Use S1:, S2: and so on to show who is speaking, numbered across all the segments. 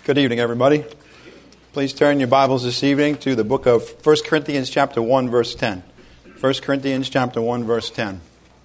S1: Good evening, everybody. Please turn your Bibles this evening to the book of 1 Corinthians chapter 1, verse 10. 1 Corinthians chapter 1, verse 10.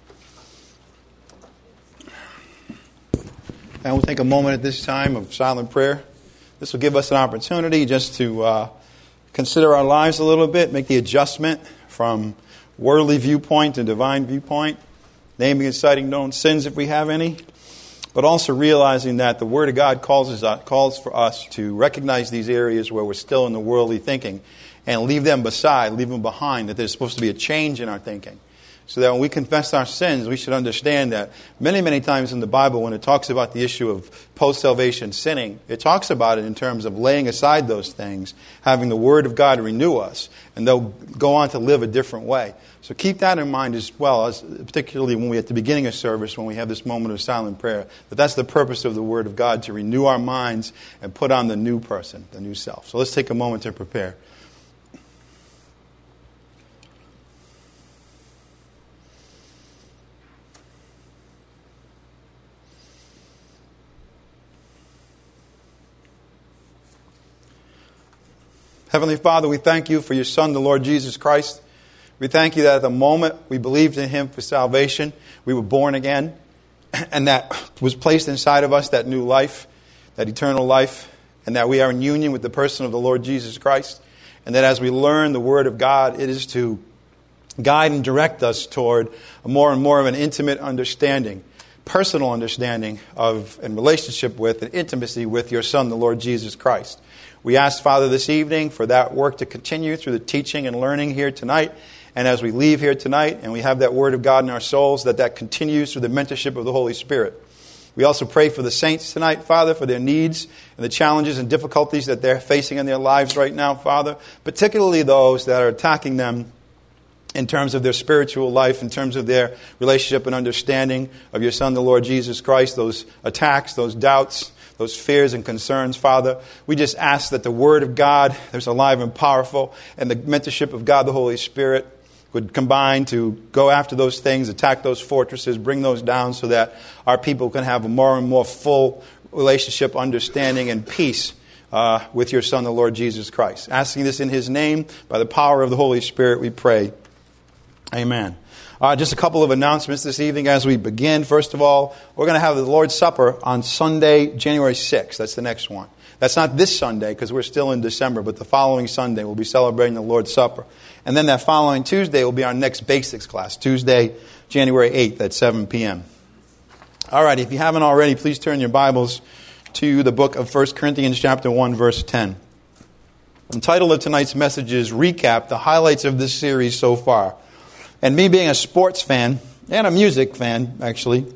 S1: And we'll take a moment at this time of silent prayer. This will give us an opportunity just to consider our lives a little bit, make the adjustment from worldly viewpoint to divine viewpoint, naming and citing known sins if we have any, but also realizing that the Word of God calls for us to recognize these areas where we're still in the worldly thinking and leave them behind, that there's supposed to be a change in our thinking. So that when we confess our sins, we should understand that many, many times in the Bible, when it talks about the issue of post-salvation sinning, it talks about it in terms of laying aside those things, having the Word of God renew us, and they'll go on to live a different way. So keep that in mind as well, as particularly when we at the beginning of service, when we have this moment of silent prayer, that's the purpose of the Word of God, to renew our minds and put on the new person, the new self. So let's take a moment to prepare. Heavenly Father, we thank you for your Son, the Lord Jesus Christ. We thank you that at the moment we believed in Him for salvation, we were born again, and that was placed inside of us, that new life, that eternal life, and that we are in union with the person of the Lord Jesus Christ, and that as we learn the Word of God, it is to guide and direct us toward a more and more of an intimate understanding, personal understanding of and relationship with and intimacy with your Son, the Lord Jesus Christ. We ask, Father, this evening for that work to continue through the teaching and learning here tonight. And as we leave here tonight and we have that Word of God in our souls, that continues through the mentorship of the Holy Spirit. We also pray for the saints tonight, Father, for their needs and the challenges and difficulties that they're facing in their lives right now, Father. Particularly those that are attacking them in terms of their spiritual life, in terms of their relationship and understanding of your Son, the Lord Jesus Christ, those attacks, those doubts, those fears and concerns, Father. We just ask that the Word of God that's alive and powerful and the mentorship of God, the Holy Spirit, would combine to go after those things, attack those fortresses, bring those down so that our people can have a more and more full relationship, understanding, and peace with your Son, the Lord Jesus Christ. Asking this in His name, by the power of the Holy Spirit, we pray. Amen. Just a couple of announcements this evening as we begin. First of all, we're going to have the Lord's Supper on Sunday, January 6th. That's the next one. That's not this Sunday because we're still in December, but the following Sunday we'll be celebrating the Lord's Supper. And then that following Tuesday will be our next basics class, Tuesday, January 8th at 7 p.m. All right, if you haven't already, please turn your Bibles to the book of 1 Corinthians chapter 1, verse 10. The title of tonight's message is Recap, the highlights of this series so far. And me being a sports fan, and a music fan, actually,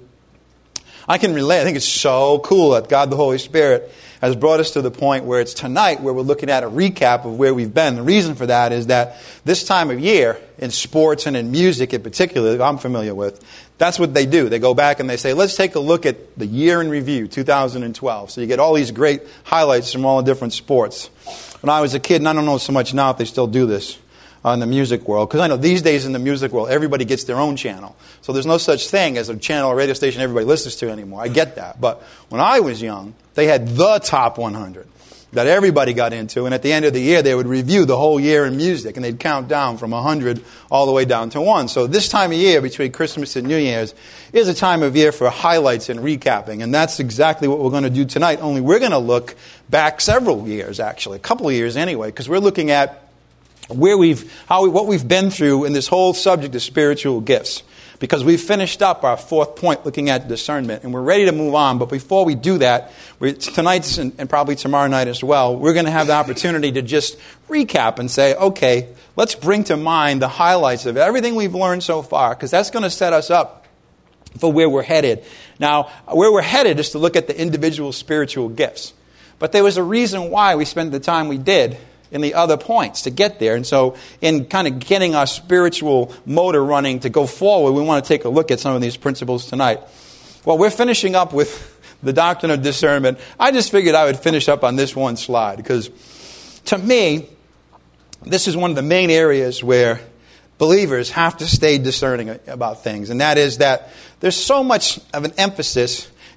S1: I can relate. I think it's so cool that God the Holy Spirit has brought us to the point where it's tonight where we're looking at a recap of where we've been. The reason for that is that this time of year, in sports and in music in particular, that I'm familiar with, that's what they do. They go back and they say, let's take a look at the year in review, 2012. So you get all these great highlights from all the different sports. When I was a kid, and I don't know so much now if they still do this, in the music world, because I know these days in the music world, everybody gets their own channel. So there's no such thing as a channel or radio station everybody listens to anymore. I get that. But when I was young, they had the top 100 that everybody got into. And at the end of the year, they would review the whole year in music. And they'd count down from 100 all the way down to 1. So this time of year, between Christmas and New Year's, is a time of year for highlights and recapping. And that's exactly what we're going to do tonight. Only we're going to look back several years, actually. A couple of years anyway. Because we're looking at what we've been through in this whole subject of spiritual gifts. Because we've finished up our fourth point looking at discernment, and we're ready to move on. But before we do that, tonight and probably tomorrow night as well, we're going to have the opportunity to just recap and say, okay, let's bring to mind the highlights of everything we've learned so far, because that's going to set us up for where we're headed. Now, where we're headed is to look at the individual spiritual gifts. But there was a reason why we spent the time we did in the other points to get there. And so in kind of getting our spiritual motor running to go forward, we want to take a look at some of these principles tonight. Well, we're finishing up with the doctrine of discernment. I just figured I would finish up on this one slide because to me, this is one of the main areas where believers have to stay discerning about things. And that is that there's so much of an emphasis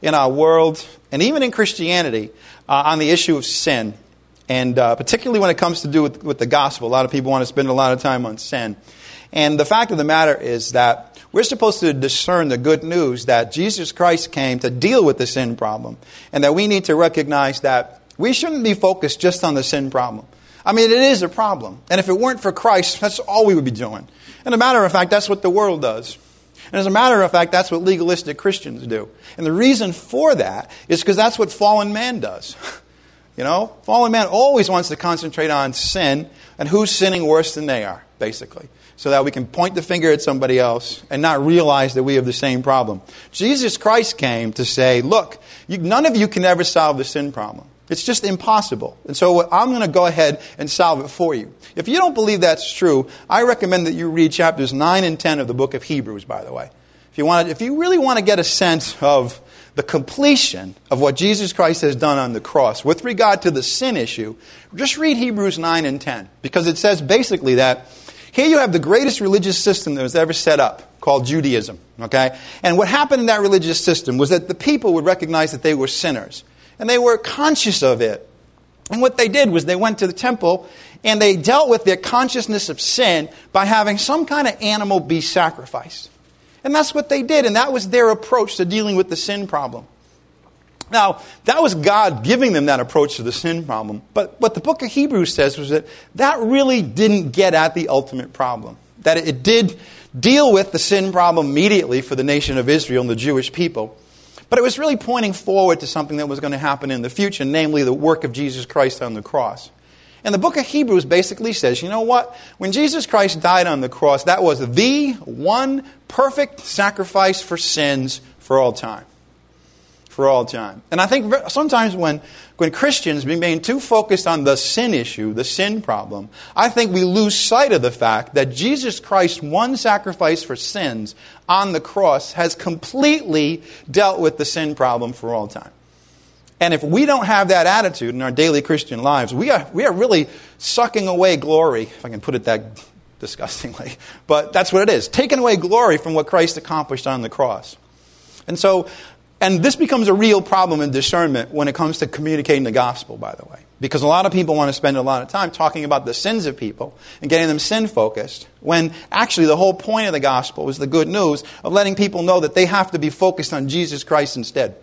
S1: in our world, and even in Christianity, on the issue of sin. And particularly when it comes to do with the gospel. A lot of people want to spend a lot of time on sin. And the fact of the matter is that we're supposed to discern the good news that Jesus Christ came to deal with the sin problem. And that we need to recognize that we shouldn't be focused just on the sin problem. I mean, it is a problem. And if it weren't for Christ, that's all we would be doing. And as a matter of fact, that's what the world does. And as a matter of fact, that's what legalistic Christians do. And the reason for that is because that's what fallen man does. You know, fallen man always wants to concentrate on sin and who's sinning worse than they are, basically. So that we can point the finger at somebody else and not realize that we have the same problem. Jesus Christ came to say, look, none of you can ever solve the sin problem. It's just impossible. And so I'm going to go ahead and solve it for you. If you don't believe that's true, I recommend that you read chapters 9 and 10 of the book of Hebrews, by the way. If you really want to get a sense of the completion of what Jesus Christ has done on the cross with regard to the sin issue, just read Hebrews 9 and 10. Because it says basically that here you have the greatest religious system that was ever set up, called Judaism. Okay? And what happened in that religious system was that the people would recognize that they were sinners. And they were conscious of it. And what they did was they went to the temple and they dealt with their consciousness of sin by having some kind of animal be sacrificed. And that's what they did, and that was their approach to dealing with the sin problem. Now, that was God giving them that approach to the sin problem. But what the book of Hebrews says was that really didn't get at the ultimate problem. That it did deal with the sin problem immediately for the nation of Israel and the Jewish people. But it was really pointing forward to something that was going to happen in the future, namely the work of Jesus Christ on the cross. And the book of Hebrews basically says, you know what? When Jesus Christ died on the cross, that was the one perfect sacrifice for sins for all time. For all time. And I think sometimes when Christians remain too focused on the sin issue, the sin problem, I think we lose sight of the fact that Jesus Christ's one sacrifice for sins on the cross has completely dealt with the sin problem for all time. And if we don't have that attitude in our daily Christian lives, we are really sucking away glory, if I can put it that disgustingly. But that's what it is. Taking away glory from what Christ accomplished on the cross. And this becomes a real problem in discernment when it comes to communicating the gospel, by the way. Because a lot of people want to spend a lot of time talking about the sins of people and getting them sin-focused, when actually the whole point of the gospel is the good news of letting people know that they have to be focused on Jesus Christ instead.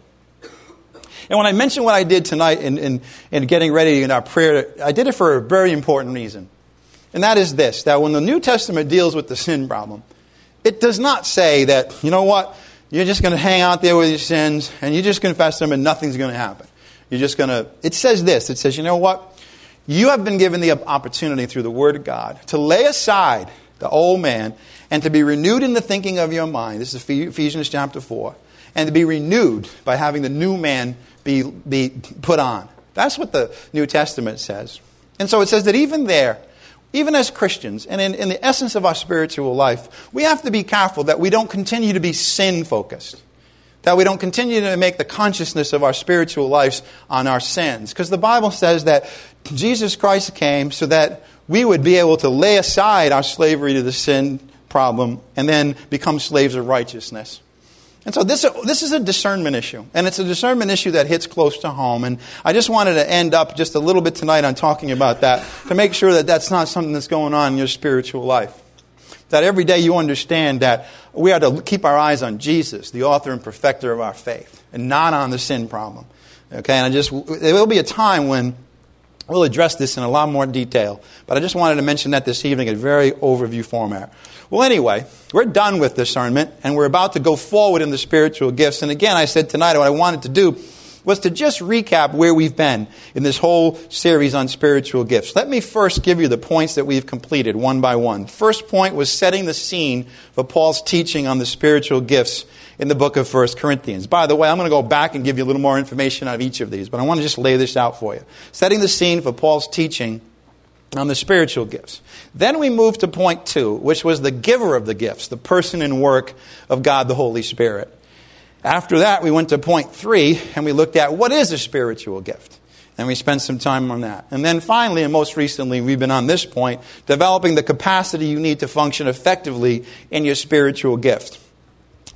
S1: And when I mentioned what I did tonight in getting ready in our prayer, I did it for a very important reason. And that is this, that when the New Testament deals with the sin problem, it does not say that, you know what, you're just going to hang out there with your sins and you just confess them and nothing's going to happen. You're just going to, it says this, it says, you know what, you have been given the opportunity through the Word of God to lay aside the old man and to be renewed in the thinking of your mind. This is Ephesians chapter 4. And to be renewed by having the new man be put on. That's what the New Testament says. And so it says that even there, even as Christians, and in the essence of our spiritual life, we have to be careful that we don't continue to be sin-focused. That we don't continue to make the consciousness of our spiritual lives on our sins. Because the Bible says that Jesus Christ came so that we would be able to lay aside our slavery to the sin problem and then become slaves of righteousness. And so this is a discernment issue. And it's a discernment issue that hits close to home. And I just wanted to end up just a little bit tonight on talking about that to make sure that that's not something that's going on in your spiritual life. That every day you understand that we are to keep our eyes on Jesus, the author and perfecter of our faith, and not on the sin problem. Okay, and there will be a time when we'll address this in a lot more detail. But I just wanted to mention that this evening in a very overview format. Well, anyway, we're done with discernment, and we're about to go forward in the spiritual gifts. And again, I said tonight what I wanted to do was to just recap where we've been in this whole series on spiritual gifts. Let me first give you the points that we've completed one by one. First point was setting the scene for Paul's teaching on the spiritual gifts in the book of 1 Corinthians. By the way, I'm going to go back and give you a little more information on each of these, but I want to just lay this out for you. Setting the scene for Paul's teaching on the spiritual gifts. Then we moved to point 2, which was the giver of the gifts, the person and work of God the Holy Spirit. After that, we went to point 3, and we looked at what is a spiritual gift. And we spent some time on that. And then finally, and most recently, we've been on this point, developing the capacity you need to function effectively in your spiritual gift.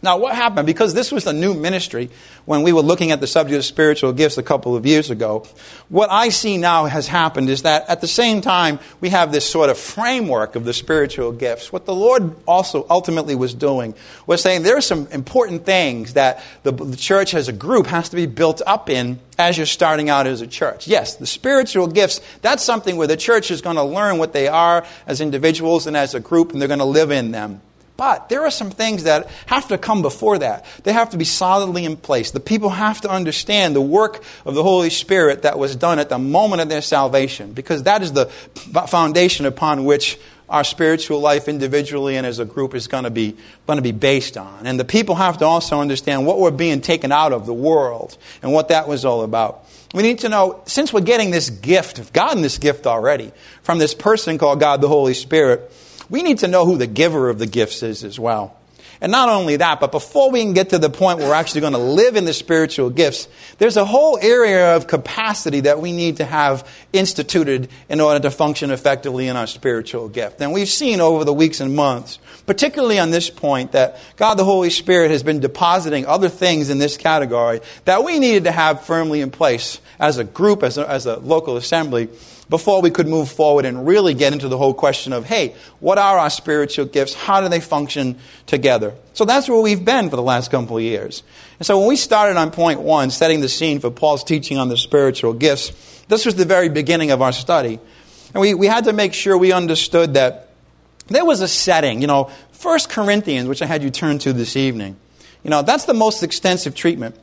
S1: Now, what happened? Because this was a new ministry when we were looking at the subject of spiritual gifts a couple of years ago, what I see now has happened is that at the same time we have this sort of framework of the spiritual gifts. What the Lord also ultimately was doing was saying there are some important things that the church as a group has to be built up in as you're starting out as a church. Yes, the spiritual gifts, that's something where the church is going to learn what they are as individuals and as a group, and they're going to live in them. But there are some things that have to come before that. They have to be solidly in place. The people have to understand the work of the Holy Spirit that was done at the moment of their salvation, because that is the foundation upon which our spiritual life individually and as a group is going to be based on. And the people have to also understand what we're being taken out of, the world, and what that was all about. We need to know, since we're getting this gift, we've gotten this gift already from this person called God the Holy Spirit, we need to know who the giver of the gifts is as well. And not only that, but before we can get to the point where we're actually going to live in the spiritual gifts, there's a whole area of capacity that we need to have instituted in order to function effectively in our spiritual gift. And we've seen over the weeks and months, particularly on this point, that God the Holy Spirit has been depositing other things in this category that we needed to have firmly in place as a group, as a local assembly, before we could move forward and really get into the whole question of, hey, what are our spiritual gifts? How do they function together? So that's where we've been for the last couple of years. And so when we started on point 1, setting the scene for Paul's teaching on the spiritual gifts, this was the very beginning of our study. And we had to make sure we understood that there was a setting. 1 Corinthians, which I had you turn to this evening, that's the most extensive treatment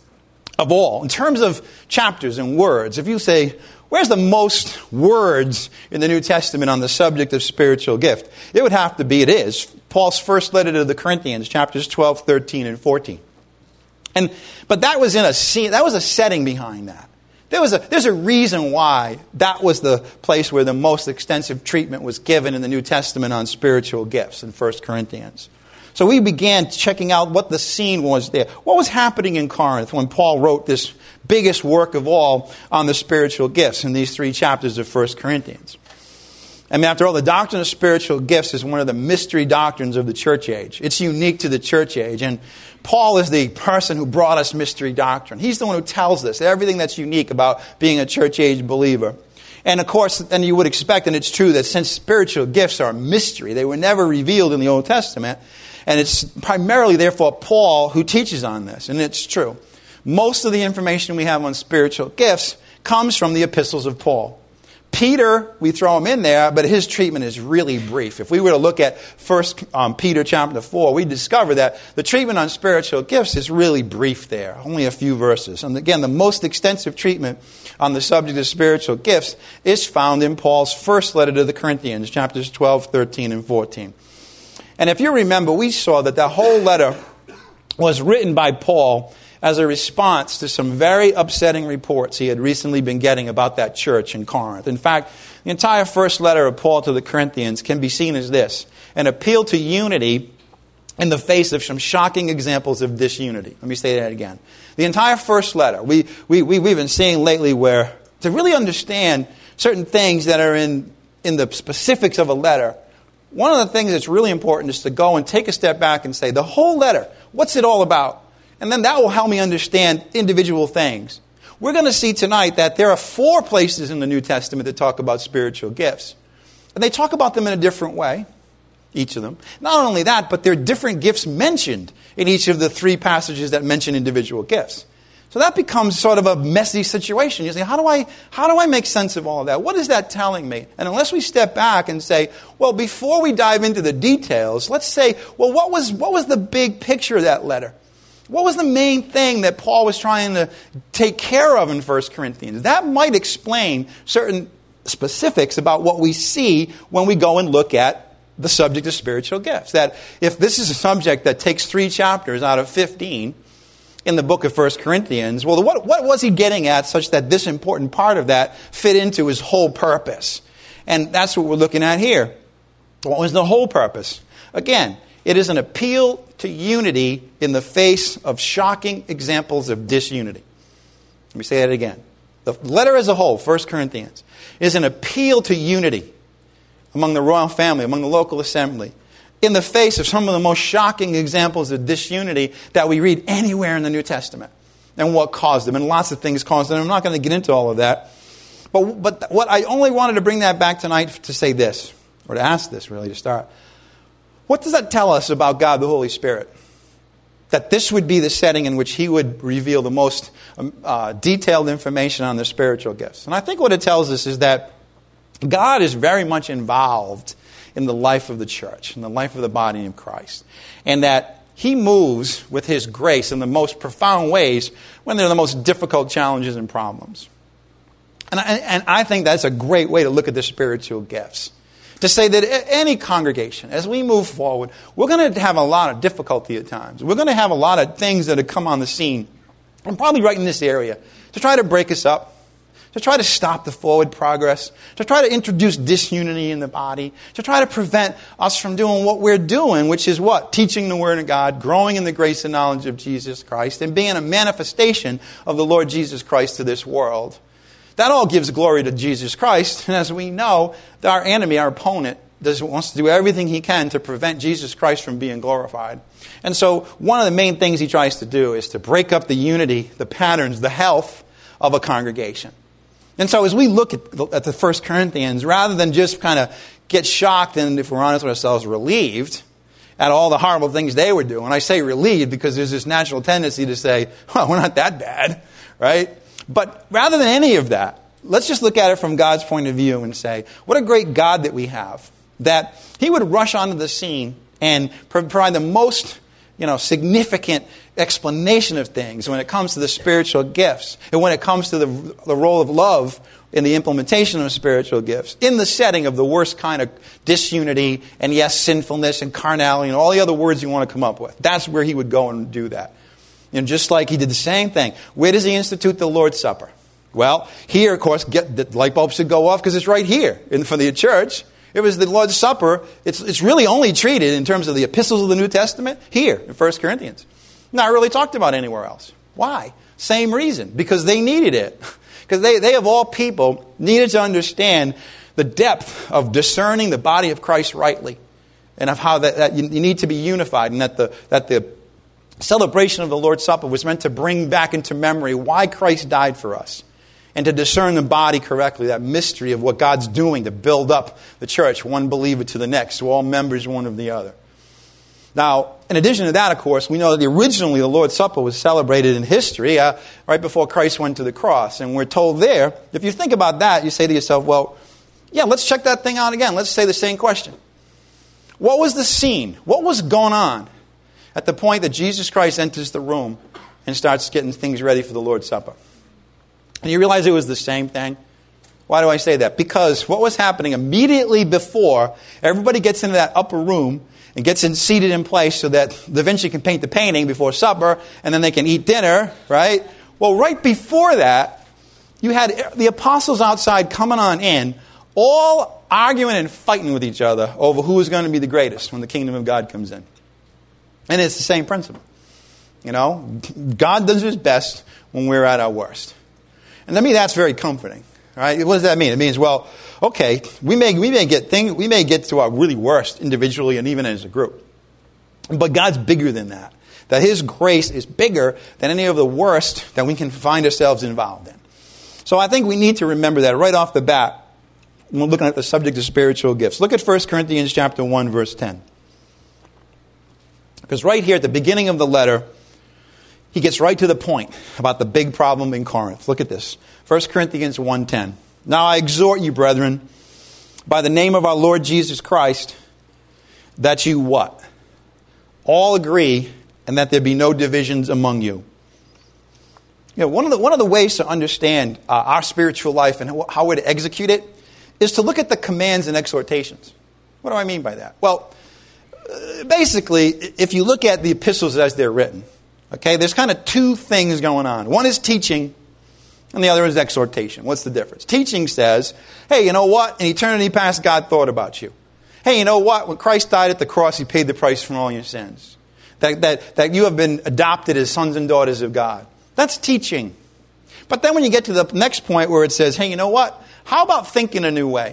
S1: of all. In terms of chapters and words, if you say, where's the most words in the New Testament on the subject of spiritual gift? It would have to be, it is, Paul's first letter to the Corinthians, chapters 12, 13, and 14. But that was in a scene, that was a setting behind that. There's a reason why that was the place where the most extensive treatment was given in the New Testament on spiritual gifts in 1 Corinthians. So we began checking out what the scene was there. What was happening in Corinth when Paul wrote this biggest work of all on the spiritual gifts in these 3 chapters of 1 Corinthians? I mean, after all, the doctrine of spiritual gifts is one of the mystery doctrines of the church age. It's unique to the church age. And Paul is the person who brought us mystery doctrine. He's the one who tells us everything that's unique about being a church age believer. And of course, then you would expect, and it's true, that since spiritual gifts are a mystery, they were never revealed in the Old Testament, and it's primarily, therefore, Paul who teaches on this, and it's true. Most of the information we have on spiritual gifts comes from the epistles of Paul. Peter, we throw him in there, but his treatment is really brief. If we were to look at 1 Peter chapter 4, we discover that the treatment on spiritual gifts is really brief there, only a few verses. And again, the most extensive treatment on the subject of spiritual gifts is found in Paul's first letter to the Corinthians, chapters 12, 13, and 14. And if you remember, we saw that the whole letter was written by Paul as a response to some very upsetting reports he had recently been getting about that church in Corinth. In fact, the entire first letter of Paul to the Corinthians can be seen as this: an appeal to unity in the face of some shocking examples of disunity. Let me say that again. The entire first letter, we've been seeing lately where to really understand certain things that are in the specifics of a letter, one of the things that's really important is to go and take a step back and say, the whole letter, what's it all about? And then that will help me understand individual things. We're going to see tonight that there are 4 places in the New Testament that talk about spiritual gifts. And they talk about them in a different way, each of them. Not only that, but there are different gifts mentioned in each of the 3 passages that mention individual gifts. So that becomes sort of a messy situation. You say, how do I make sense of all of that? What is that telling me? And unless we step back and say, well, before we dive into the details, let's say, well, what was the big picture of that letter? What was the main thing that Paul was trying to take care of in 1 Corinthians? That might explain certain specifics about what we see when we go and look at the subject of spiritual gifts. That if this is a subject that takes 3 chapters out of 15 in the book of 1 Corinthians, well, what was he getting at such that this important part of that fit into his whole purpose? And that's what we're looking at here. What was the whole purpose? Again, it is an appeal to unity in the face of shocking examples of disunity. Let me say that again. The letter as a whole, 1 Corinthians, is an appeal to unity among the royal family, among the local assembly, in the face of some of the most shocking examples of disunity that we read anywhere in the New Testament, and what caused them, and lots of things caused them. I'm not going to get into all of that. But what I only wanted to bring that back tonight to say this, or to ask this really to start. What does that tell us about God the Holy Spirit? That this would be the setting in which He would reveal the most detailed information on the spiritual gifts. And I think what it tells us is that God is very much involved in the life of the church, in the life of the body of Christ. And that He moves with His grace in the most profound ways when there are the most difficult challenges and problems. And I think that's a great way to look at the spiritual gifts. To say that any congregation, as we move forward, we're going to have a lot of difficulty at times. We're going to have a lot of things that have come on the scene, and probably right in this area, to try to break us up, to try to stop the forward progress, to try to introduce disunity in the body, to try to prevent us from doing what we're doing, which is what? Teaching the Word of God, growing in the grace and knowledge of Jesus Christ, and being a manifestation of the Lord Jesus Christ to this world. That all gives glory to Jesus Christ. And as we know, our enemy, our opponent, wants to do everything he can to prevent Jesus Christ from being glorified. And so one of the main things he tries to do is to break up the unity, the patterns, the health of a congregation. And so as we look at the 1 Corinthians, rather than just kind of get shocked and, if we're honest with ourselves, relieved at all the horrible things they were doing. I say relieved because there's this natural tendency to say, well, we're not that bad, right? But rather than any of that, let's just look at it from God's point of view and say, what a great God that we have. That He would rush onto the scene and provide the most significant explanation of things when it comes to the spiritual gifts. And when it comes to the role of love in the implementation of spiritual gifts. In the setting of the worst kind of disunity and, yes, sinfulness and carnality and all the other words you want to come up with. That's where He would go and do that. Just like He did the same thing. Where does He institute the Lord's Supper? Well, here, of course, the light bulb should go off because it's right here for the church. It was the Lord's Supper. It's really only treated in terms of the epistles of the New Testament here in 1 Corinthians. Not really talked about anywhere else. Why? Same reason. Because they needed it. Because they of all people, needed to understand the depth of discerning the body of Christ rightly. And of how that you need to be unified. And that the celebration of the Lord's Supper was meant to bring back into memory why Christ died for us. And to discern the body correctly, that mystery of what God's doing to build up the church, one believer to the next, so all members one of the other. Now, in addition to that, of course, we know that originally the Lord's Supper was celebrated in history right before Christ went to the cross. And we're told there, if you think about that, you say to yourself, well, yeah, let's check that thing out again. Let's say the same question. What was the scene? What was going on at the point that Jesus Christ enters the room and starts getting things ready for the Lord's Supper? And you realize it was the same thing? Why do I say that? Because what was happening immediately before everybody gets into that upper room and gets seated in place so that Da Vinci can paint the painting before supper and then they can eat dinner, right? Well, right before that, you had the apostles outside coming on in, all arguing and fighting with each other over who is going to be the greatest when the kingdom of God comes in. And it's the same principle. God does His best when we're at our worst. And to me, that's very comforting. Right? What does that mean? It means, well, okay, we may get to our really worst individually and even as a group. But God's bigger than that. That His grace is bigger than any of the worst that we can find ourselves involved in. So I think we need to remember that right off the bat when we're looking at the subject of spiritual gifts. Look at 1 Corinthians chapter 1, verse 10. Because right here at the beginning of the letter, he gets right to the point about the big problem in Corinth. Look at this. 1 Corinthians 1:10. Now I exhort you, brethren, by the name of our Lord Jesus Christ, that you what? All agree, and that there be no divisions among you. One of the ways to understand our spiritual life and how we're to execute it is to look at the commands and exhortations. What do I mean by that? Well, basically, if you look at the epistles as they're written, okay, there's kind of two things going on. One is teaching, and the other is exhortation. What's the difference? Teaching says, hey, you know what? In eternity past, God thought about you. Hey, you know what? When Christ died at the cross, He paid the price for all your sins. That you have been adopted as sons and daughters of God. That's teaching. But then when you get to the next point where it says, hey, you know what? How about thinking a new way?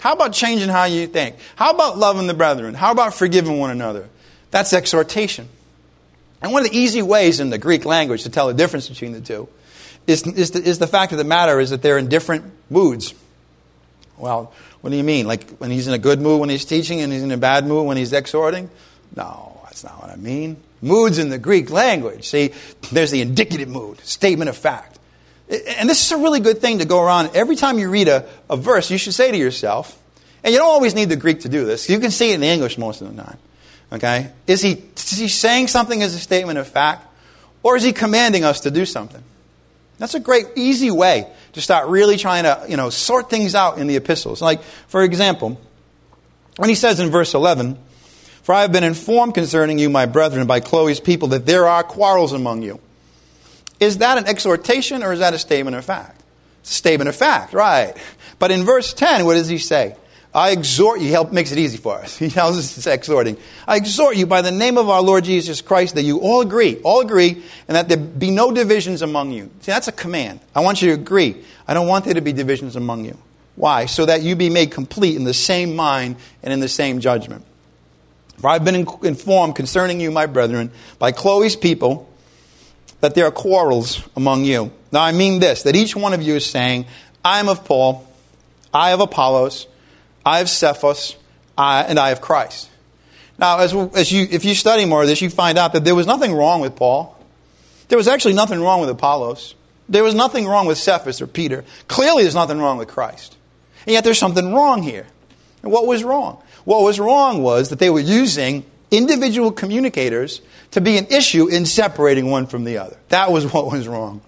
S1: How about changing how you think? How about loving the brethren? How about forgiving one another? That's exhortation. And one of the easy ways in the Greek language to tell the difference between the two is the fact of the matter is that they're in different moods. Well, what do you mean? Like when he's in a good mood when he's teaching and he's in a bad mood when he's exhorting? No, that's not what I mean. Moods in the Greek language. See, there's the indicative mood, statement of fact. And this is a really good thing to go around. Every time you read a verse, you should say to yourself, and you don't always need the Greek to do this. You can see it in the English most of the time. Okay? Is he saying something as a statement of fact? Or is he commanding us to do something? That's a great, easy way to start really trying to, sort things out in the epistles. Like, for example, when he says in verse 11, "For I have been informed concerning you, my brethren, by Chloe's people, that there are quarrels among you." Is that an exhortation or is that a statement of fact? It's a statement of fact, right. But in verse 10, what does he say? "I exhort you," he makes it easy for us. He tells us it's exhorting. "I exhort you by the name of our Lord Jesus Christ that you all agree, and that there be no divisions among you." See, that's a command. I want you to agree. I don't want there to be divisions among you. Why? So that you be made complete in the same mind and in the same judgment. "For I've been informed concerning you, my brethren, by Chloe's people, that there are quarrels among you. Now I mean this, that each one of you is saying, I am of Paul, I have Apollos, I have Cephas, and I have Christ." Now, if you study more of this, you find out that there was nothing wrong with Paul. There was actually nothing wrong with Apollos. There was nothing wrong with Cephas or Peter. Clearly, there's nothing wrong with Christ. And yet there's something wrong here. And what was wrong? What was wrong was that they were using individual communicators to be an issue in separating one from the other. That was what was wrong.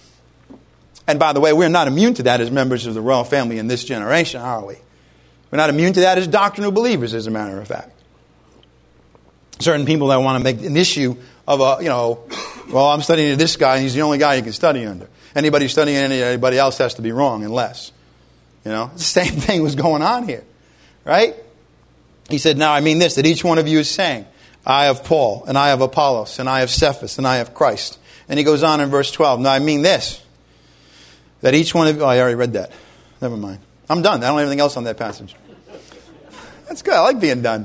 S1: And by the way, we're not immune to that as members of the royal family in this generation, are we? We're not immune to that as doctrinal believers, as a matter of fact. Certain people that want to make an issue of I'm studying this guy and he's the only guy you can study under. Anybody studying anybody else has to be wrong unless. The same thing was going on here. Right? He said, "Now I mean this, that each one of you is saying, I have Paul, and I have Apollos, and I have Cephas, and I have Christ." And he goes on in verse 12, "Now I mean this, that each one of you..." Oh, I already read that. Never mind. I'm done. I don't have anything else on that passage. That's good. I like being done.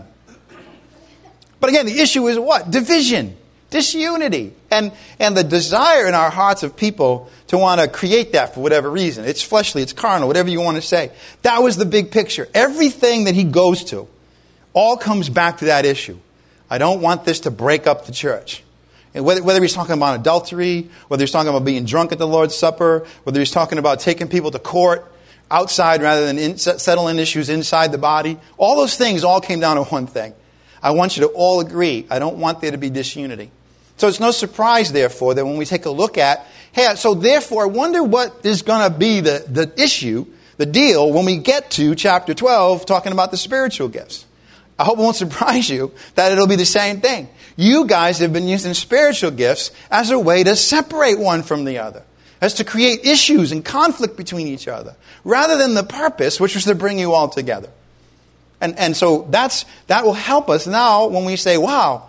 S1: But again, the issue is what? Division. Disunity. And the desire in our hearts of people to want to create that for whatever reason. It's fleshly, it's carnal, whatever you want to say. That was the big picture. Everything that he goes to all comes back to that issue. I don't want this to break up the church. And whether he's talking about adultery, whether he's talking about being drunk at the Lord's Supper, whether he's talking about taking people to court outside rather than settling issues inside the body, all those things all came down to one thing. I want you to all agree. I don't want there to be disunity. So it's no surprise, therefore, that when we take a look at, so therefore, I wonder what is going to be the issue, the deal, when we get to chapter 12, talking about the spiritual gifts. I hope it won't surprise you that it'll be the same thing. You guys have been using spiritual gifts as a way to separate one from the other, as to create issues and conflict between each other, rather than the purpose, which was to bring you all together. And so that will help us now when we say, wow,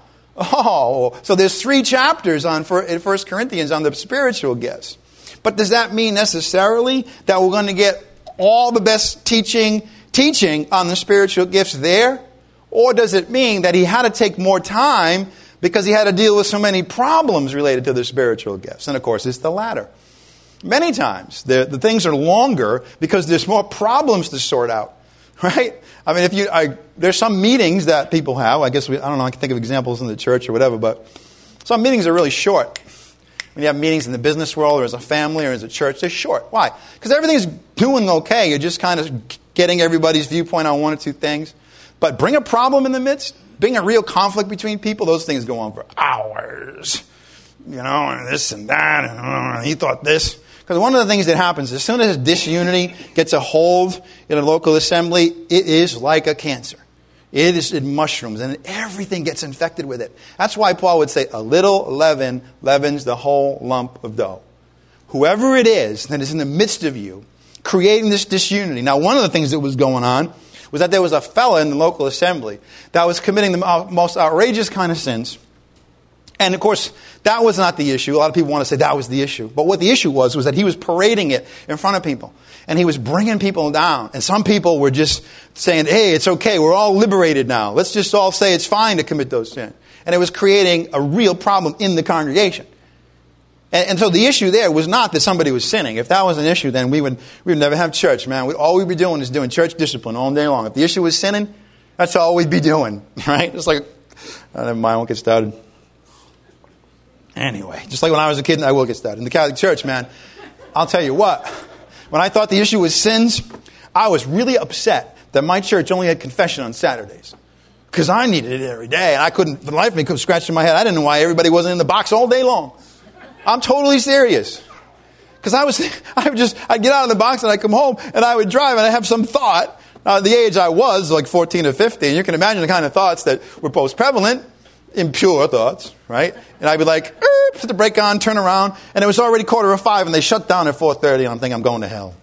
S1: so there's 3 chapters in 1 Corinthians on the spiritual gifts. But does that mean necessarily that we're going to get all the best teaching on the spiritual gifts there? Or does it mean that he had to take more time because he had to deal with so many problems related to the spiritual gifts? And of course, it's the latter. Many times, the things are longer because there's more problems to sort out. Right? I mean, there's some meetings that people have. I guess, I don't know, I can think of examples in the church or whatever, but some meetings are really short. When you have meetings in the business world or as a family or as a church, they're short. Why? Because everything's doing okay. You're just kind of getting everybody's viewpoint on one or two things. But bring a problem in the midst, bring a real conflict between people, those things go on for hours. And this and that, and he thought this. Because one of the things that happens, as soon as disunity gets a hold in a local assembly, it is like a cancer. It mushrooms, and everything gets infected with it. That's why Paul would say, a little leaven leavens the whole lump of dough. Whoever it is that is in the midst of you, creating this disunity. Now, one of the things that was going on was that there was a fella in the local assembly that was committing the most outrageous kind of sins. And of course, that was not the issue. A lot of people want to say that was the issue. But what the issue was that he was parading it in front of people. And he was bringing people down. And some people were just saying, hey, it's okay. We're all liberated now. Let's just all say it's fine to commit those sins. And it was creating a real problem in the congregation. And so the issue there was not that somebody was sinning. If that was an issue, then we would never have church, man. All we'd be doing is doing church discipline all day long. If the issue was sinning, that's all we'd be doing, right? It's like, never mind, I won't get started. Anyway, just like when I was a kid, I will get started. In the Catholic Church, man, I'll tell you what. When I thought the issue was sins, I was really upset that my church only had confession on Saturdays. Because I needed it every day. And I couldn't, for the life of me, scratching my head. I didn't know why everybody wasn't in the box all day long. I'm totally serious. Because I'd get out of the box and I'd come home and I would drive and I'd have some thought. At the age I was, like 14 or 15, you can imagine the kind of thoughts that were most prevalent. Impure thoughts, right? And I'd be like, put the brake on, turn around, and it was already 4:45, and they shut down at 4:30, and I'm thinking I'm going to hell.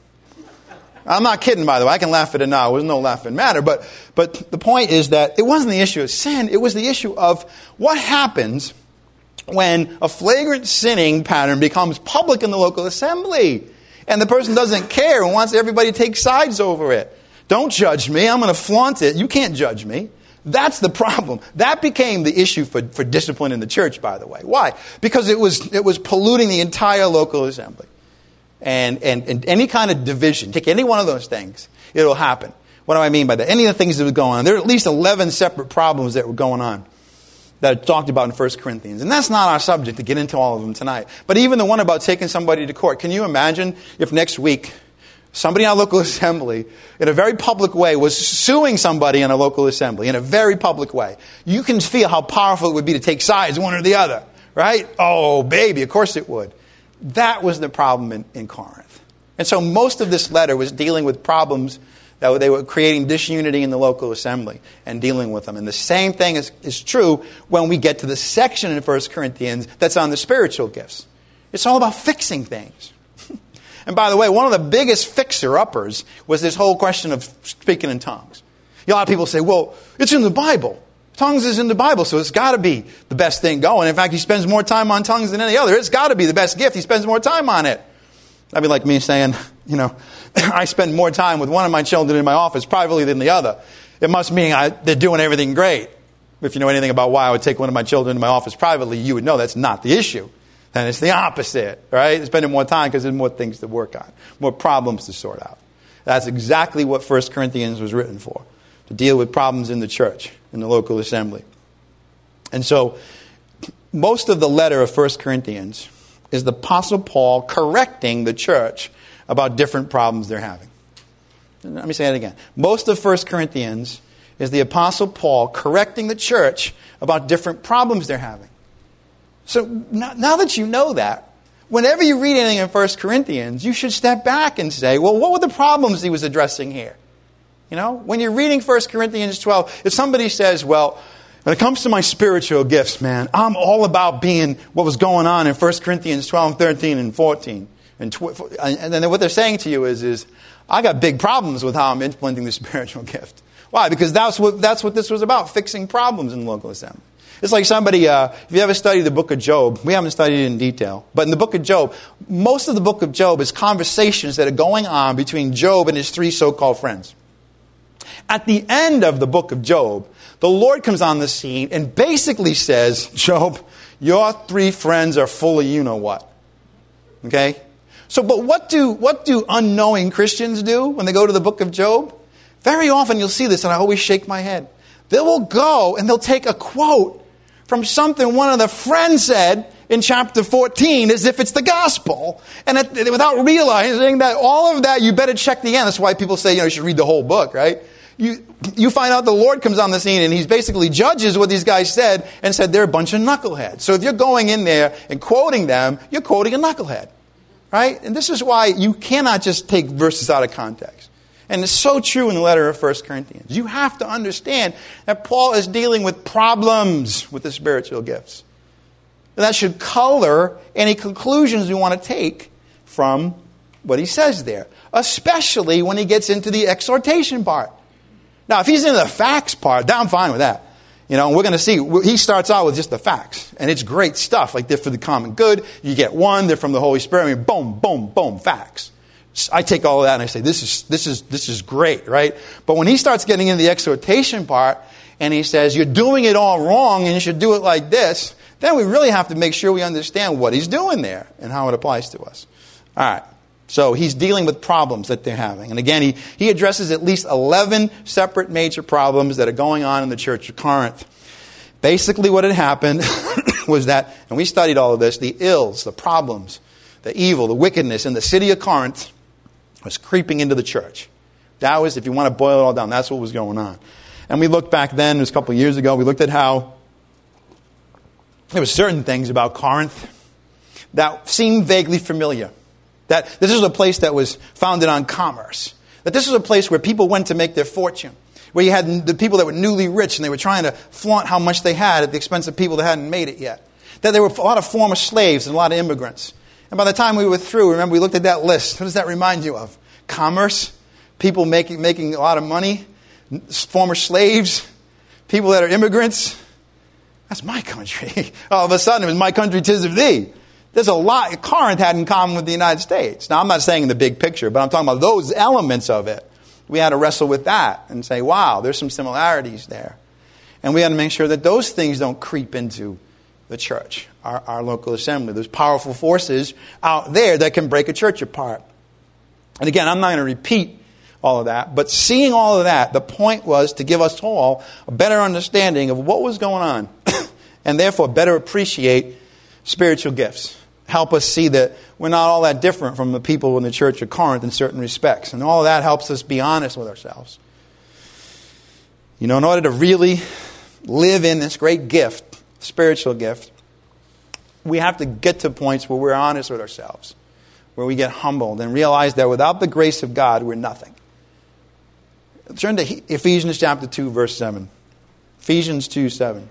S1: I'm not kidding, by the way. I can laugh at it now. It was no laughing matter. But the point is that it wasn't the issue of sin. It was the issue of what happens when a flagrant sinning pattern becomes public in the local assembly, and the person doesn't care and wants everybody to take sides over it. Don't judge me. I'm going to flaunt it. You can't judge me. That's the problem. That became the issue for discipline in the church, by the way. Why? Because it was polluting the entire local assembly. And any kind of division, take any one of those things, it'll happen. What do I mean by that? Any of the things that were going on. There are at least 11 separate problems that were going on that are talked about in 1 Corinthians. And that's not our subject to get into all of them tonight. But even the one about taking somebody to court. Can you imagine if next week somebody in our local assembly, in a very public way, was suing somebody in a local assembly in a very public way? You can feel how powerful it would be to take sides, one or the other, right? Oh, baby, of course it would. That was the problem in Corinth. And so most of this letter was dealing with problems that they were creating disunity in the local assembly and dealing with them. And the same thing is true when we get to the section in 1 Corinthians that's on the spiritual gifts. It's all about fixing things. And by the way, one of the biggest fixer-uppers was this whole question of speaking in tongues. A lot of people say, well, it's in the Bible. Tongues is in the Bible, so it's got to be the best thing going. In fact, he spends more time on tongues than any other. It's got to be the best gift. He spends more time on it. That'd be like me saying, I spend more time with one of my children in my office privately than the other. It must mean they're doing everything great. If you know anything about why I would take one of my children in my office privately, you would know that's not the issue. And it's the opposite, right? Spending more time because there's more things to work on, more problems to sort out. That's exactly what 1 Corinthians was written for, to deal with problems in the church, in the local assembly. And so, most of the letter of 1 Corinthians is the Apostle Paul correcting the church about different problems they're having. Let me say that again. Most of 1 Corinthians is the Apostle Paul correcting the church about different problems they're having. So now that you know that, whenever you read anything in 1 Corinthians, you should step back and say, well, what were the problems he was addressing here? When you're reading 1 Corinthians 12, if somebody says, well, when it comes to my spiritual gifts, man, I'm all about being what was going on in 1 Corinthians 12, 13, and 14. And then what they're saying to you is I got big problems with how I'm implementing the spiritual gift. Why? Because that's what this was about, fixing problems in the local assembly. It's like somebody, if you ever study the book of Job, we haven't studied it in detail, but in the book of Job, most of the book of Job is conversations that are going on between Job and his three so-called friends. At the end of the book of Job, the Lord comes on the scene and basically says, Job, your three friends are full of you-know-what. Okay? So, but what do unknowing Christians do when they go to the book of Job? Very often you'll see this, and I always shake my head. They will go and they'll take a quote from something one of the friends said in chapter 14 as if it's the gospel. And without realizing that all of that, you better check the end. That's why people say, you should read the whole book, right? You find out the Lord comes on the scene and he's basically judges what these guys said and said they're a bunch of knuckleheads. So if you're going in there and quoting them, you're quoting a knucklehead, right? And this is why you cannot just take verses out of context. And it's so true in the letter of 1 Corinthians. You have to understand that Paul is dealing with problems with the spiritual gifts. And that should color any conclusions we want to take from what he says there, especially when he gets into the exhortation part. Now, if he's in the facts part, I'm fine with that. And we're going to see, he starts out with just the facts. And it's great stuff. Like, they're for the common good. You get one, they're from the Holy Spirit. I mean, boom, boom, boom, facts. I take all of that and I say, this is great, right? But when he starts getting into the exhortation part, and he says, you're doing it all wrong, and you should do it like this, then we really have to make sure we understand what he's doing there and how it applies to us. All right. So he's dealing with problems that they're having. And again, he addresses at least 11 separate major problems that are going on in the church of Corinth. Basically what had happened was that, and we studied all of this, the ills, the problems, the evil, the wickedness in the city of Corinth was creeping into the church. That was, if you want to boil it all down, that's what was going on. And we looked back then, it was a couple of years ago, we looked at how there were certain things about Corinth that seemed vaguely familiar. That this was a place that was founded on commerce. That this was a place where people went to make their fortune. Where you had the people that were newly rich and they were trying to flaunt how much they had at the expense of people that hadn't made it yet. That there were a lot of former slaves and a lot of immigrants. And by the time we were through, remember we looked at that list. What does that remind you of? Commerce, people making a lot of money, former slaves, people that are immigrants. That's my country. All of a sudden it was my country, 'tis of thee. There's a lot Corinth had in common with the United States. Now, I'm not saying in the big picture, but I'm talking about those elements of it. We had to wrestle with that and say, wow, there's some similarities there. And we had to make sure that those things don't creep into the church, our local assembly. There's powerful forces out there that can break a church apart. And again, I'm not going to repeat all of that, but seeing all of that, the point was to give us all a better understanding of what was going on and therefore better appreciate spiritual gifts. Help us see that we're not all that different from the people in the church of Corinth in certain respects. And all of that helps us be honest with ourselves. In order to really live in this great gift, spiritual gift, we have to get to points where we're honest with ourselves, where we get humbled and realize that without the grace of God, we're nothing. Turn to Ephesians chapter 2, verse 7. Ephesians 2, 7.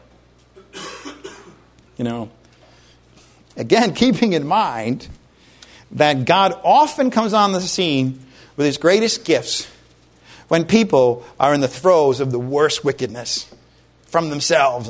S1: Again, keeping in mind that God often comes on the scene with his greatest gifts when people are in the throes of the worst wickedness from themselves,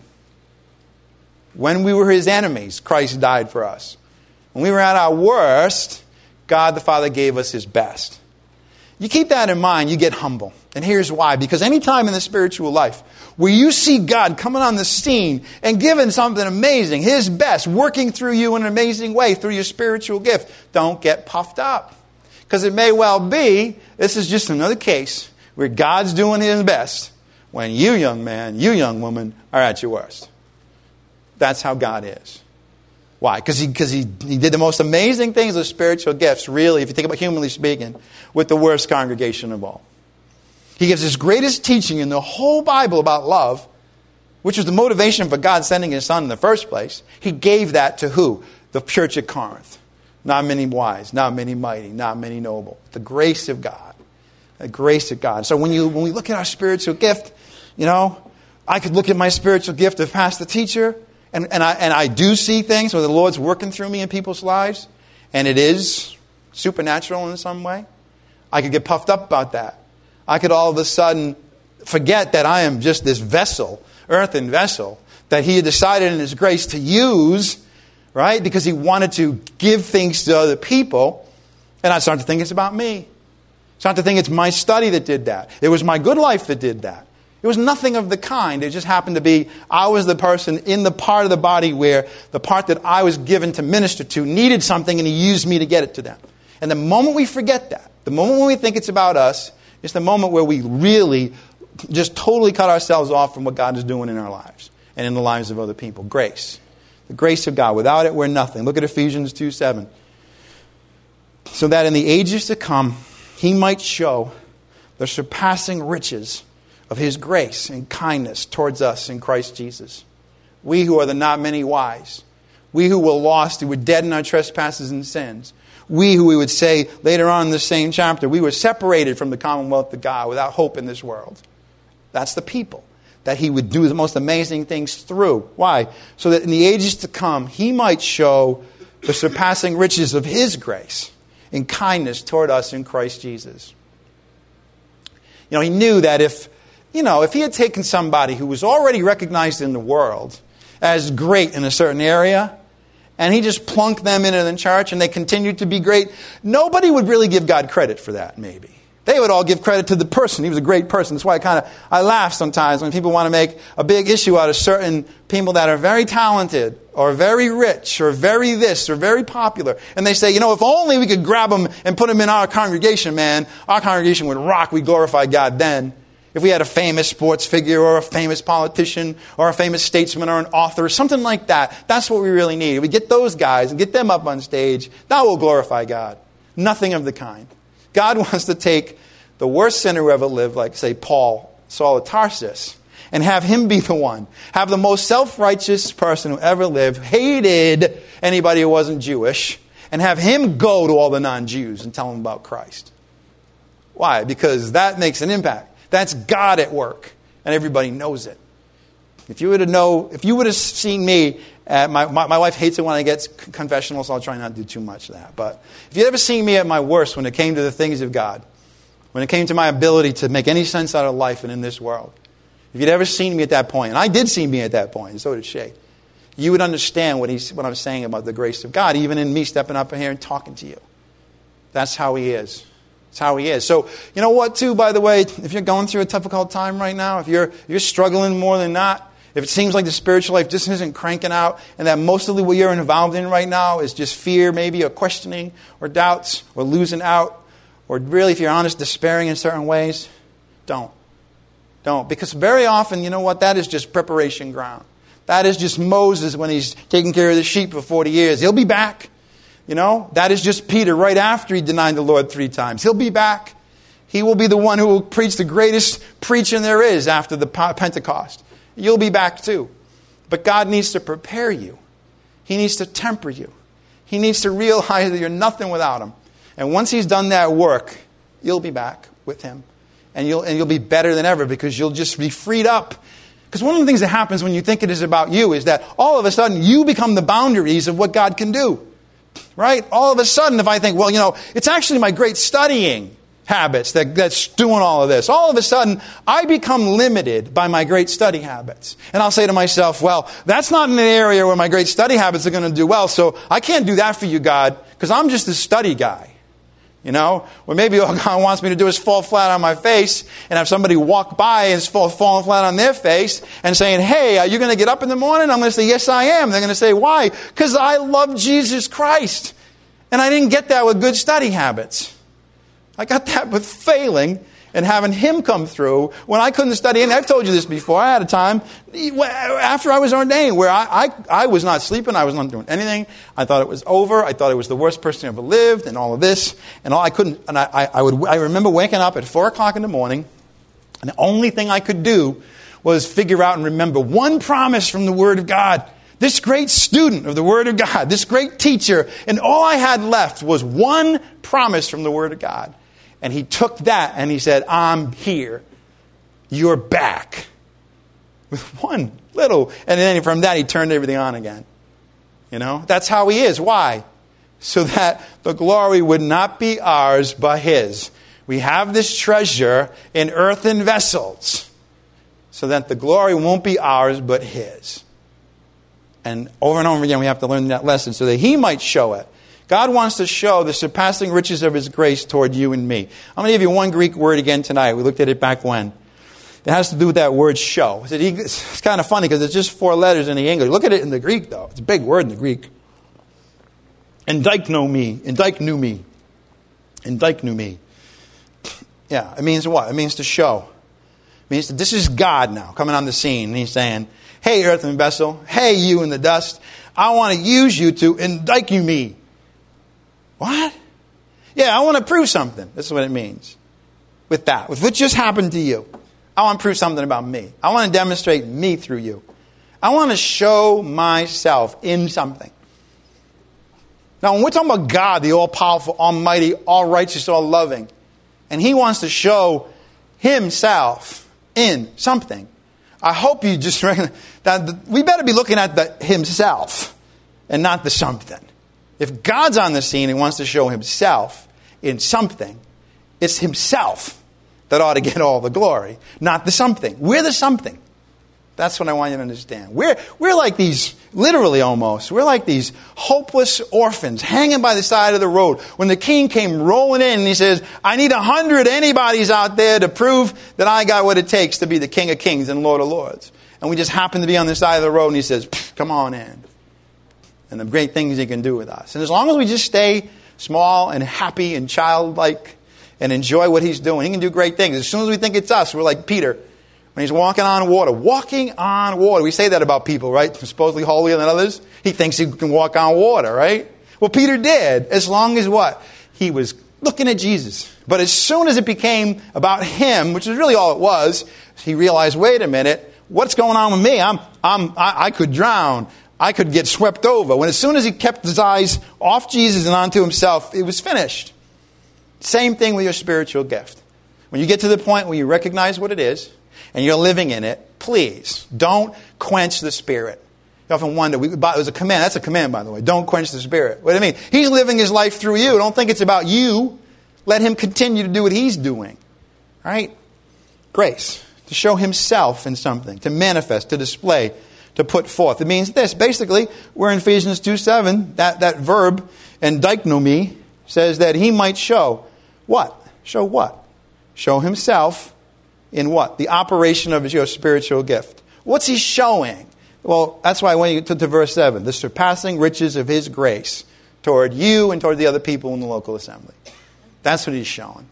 S1: When we were his enemies, Christ died for us. When we were at our worst, God the Father gave us his best. You keep that in mind, you get humble. And here's why. Because any time in the spiritual life where you see God coming on the scene and giving something amazing, his best, working through you in an amazing way through your spiritual gift, don't get puffed up. Because it may well be, this is just another case where God's doing his best when you, young man, you, young woman, are at your worst. That's how God is. Why? Because he did the most amazing things with spiritual gifts, really, if you think about humanly speaking, with the worst congregation of all. He gives his greatest teaching in the whole Bible about love, which was the motivation for God sending his son in the first place. He gave that to who? The church at Corinth. Not many wise, not many mighty, not many noble. The grace of God. The grace of God. So when we look at our spiritual gift, I could look at my spiritual gift of pastor teacher, and I do see things where the Lord's working through me in people's lives, and it is supernatural in some way. I could get puffed up about that. I could all of a sudden forget that I am just this vessel, earthen vessel, that he had decided in his grace to use, right? Because he wanted to give things to other people. And I started to think it's about me. I started to think it's my study that did that. It was my good life that did that. It was nothing of the kind. It just happened to be I was the person in the part of the body where the part that I was given to minister to needed something, and he used me to get it to them. And the moment we forget that, the moment when we think it's about us, it's the moment where we really just totally cut ourselves off from what God is doing in our lives and in the lives of other people. Grace. The grace of God. Without it, we're nothing. Look at Ephesians 2:7. So that in the ages to come, he might show the surpassing riches of his grace and kindness towards us in Christ Jesus. We who are the not many wise. We who were lost, who were dead in our trespasses and sins. We who we would say later on in the same chapter, we were separated from the commonwealth of God without hope in this world. That's the people that he would do the most amazing things through. Why? So that in the ages to come, he might show the surpassing riches of his grace and kindness toward us in Christ Jesus. He knew that if if he had taken somebody who was already recognized in the world as great in a certain area, and he just plunked them into the church and they continued to be great, nobody would really give God credit for that, maybe. They would all give credit to the person. He was a great person. That's why I laugh sometimes when people want to make a big issue out of certain people that are very talented or very rich or very this or very popular. And they say, if only we could grab them and put them in our congregation, man, our congregation would rock. We'd glorify God then. If we had a famous sports figure or a famous politician or a famous statesman or an author, something like that, that's what we really need. If we get those guys and get them up on stage, that will glorify God. Nothing of the kind. God wants to take the worst sinner who ever lived, like, say, Paul, Saul of Tarsus, and have him be the one. Have the most self-righteous person who ever lived, hated anybody who wasn't Jewish, and have him go to all the non-Jews and tell them about Christ. Why? Because that makes an impact. That's God at work, and everybody knows it. If you would have seen me, my wife hates it when I get confessional, so I'll try not to do too much of that. But if you'd ever seen me at my worst when it came to the things of God, when it came to my ability to make any sense out of life and in this world, if you'd ever seen me at that point, and I did see me at that point, and so did Shay, you would understand what I'm saying about the grace of God, even in me stepping up in here and talking to you. That's how He is. That's how He is. So, you know what, too, by the way, if you're going through a difficult time right now, if you're struggling more than not, if it seems like the spiritual life just isn't cranking out, and that mostly what you're involved in right now is just fear, maybe, or questioning, or doubts, or losing out, or really, if you're honest, despairing in certain ways, don't. Don't. Because very often, you know what, that is just preparation ground. That is just Moses when he's taking care of the sheep for 40 years. He'll be back. That is just Peter right after he denied the Lord 3 times. He'll be back. He will be the one who will preach the greatest preaching there is after the Pentecost. You'll be back too. But God needs to prepare you. He needs to temper you. He needs to realize that you're nothing without Him. And once He's done that work, you'll be back with Him. And you'll be better than ever because you'll just be freed up. Because one of the things that happens when you think it is about you is that all of a sudden you become the boundaries of what God can do. Right? All of a sudden, if I think, it's actually my great studying habits that's doing all of this. All of a sudden, I become limited by my great study habits. And I'll say to myself, well, that's not in an area where my great study habits are going to do well, so I can't do that for you, God, because I'm just a study guy. Or maybe all God wants me to do is fall flat on my face and have somebody walk by and fall flat on their face and saying, hey, are you going to get up in the morning? I'm going to say, yes, I am. They're going to say, why? Because I love Jesus Christ. And I didn't get that with good study habits. I got that with failing and having Him come through when I couldn't study. And I've told you this before. I had a time after I was ordained where I was not sleeping. I was not doing anything. I thought it was over. I thought I was the worst person who ever lived and all of this. And all I couldn't. And I remember waking up at 4 o'clock in the morning. And the only thing I could do was figure out and remember one promise from the Word of God. This great student of the Word of God. This great teacher. And all I had left was one promise from the Word of God. And he took that and he said, I'm here. You're back. With one little. And then from that he turned everything on again. That's how He is. Why? So that the glory would not be ours but His. We have this treasure in earthen vessels. So that the glory won't be ours but His. And over again we have to learn that lesson so that He might show it. God wants to show the surpassing riches of His grace toward you and me. I'm going to give you one Greek word again tonight. We looked at it back when. It has to do with that word show. It's kind of funny because it's just 4 letters in the English. Look at it in the Greek, though. It's a big word in the Greek. Endichnomē. Yeah, it means what? It means to show. It means that this is God now coming on the scene. And He's saying, hey, earthen vessel. Hey, you in the dust. I want to use you to endichnomē. What? Yeah, I want to prove something. This is what it means. With that. With what just happened to you. I want to prove something about me. I want to demonstrate me through you. I want to show myself in something. Now, when we're talking about God, the all-powerful, almighty, all-righteous, all-loving, and He wants to show Himself in something, I hope you just recognize that we better be looking at the Himself and not the something. If God's on the scene and wants to show Himself in something, it's Himself that ought to get all the glory, not the something. We're the something. That's what I want you to understand. We're like these, literally almost, we're like these hopeless orphans hanging by the side of the road. When the king came rolling in and he says, I need 100 anybody's out there to prove that I got what it takes to be the King of Kings and Lord of Lords. And we just happen to be on the side of the road and he says, come on in. And the great things he can do with us. And as long as we just stay small and happy and childlike and enjoy what he's doing, he can do great things. As soon as we think it's us, we're like Peter when he's walking on water. Walking on water. We say that about people, right? Supposedly holier than others. He thinks he can walk on water, right? Well, Peter did, as long as what? He was looking at Jesus. But as soon as it became about him, which is really all it was, he realized, wait a minute, what's going on with me? I could drown. I could get swept over. When as soon as he kept his eyes off Jesus and onto himself, it was finished. Same thing with your spiritual gift. When you get to the point where you recognize what it is and you're living in it, please don't quench the Spirit. You often wonder, it was a command. That's a command, by the way. Don't quench the Spirit. What do I mean? He's living his life through you. Don't think it's about you. Let him continue to do what he's doing. Right? Grace. To show himself in something. To manifest. To display. To put forth. It means this. Basically, we're in Ephesians 2:7. That verb, endyknomi, says that he might show. What? Show what? Show himself in what? The operation of your spiritual gift. What's he showing? Well, that's why I want you to verse 7. The surpassing riches of his grace toward you and toward the other people in the local assembly. That's what he's showing.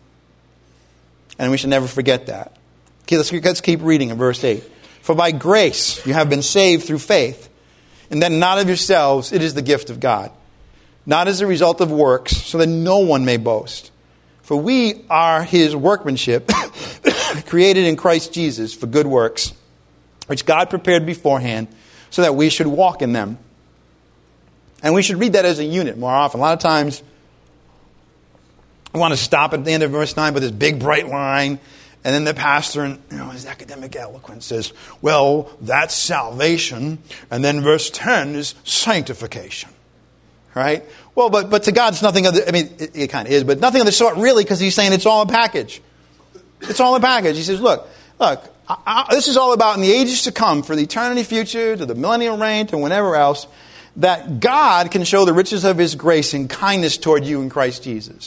S1: And we should never forget that. Okay, let's keep reading in verse 8. For by grace you have been saved through faith, and that not of yourselves, it is the gift of God. Not as a result of works, so that no one may boast. For we are his workmanship, created in Christ Jesus for good works, which God prepared beforehand, so that we should walk in them. And we should read that as a unit more often. A lot of times, we want to stop at the end of verse 9 with this big bright line, and then the pastor, in his academic eloquence, says, well, that's salvation, and then verse 10 is sanctification. Right? Well, but to God, it's nothing of the, I mean, it kind of is, but nothing of the sort really, because he's saying it's all a package. It's all a package. He says, look, this is all about in the ages to come, for the eternity future, to the millennial reign, to whenever else, that God can show the riches of his grace and kindness toward you in Christ Jesus.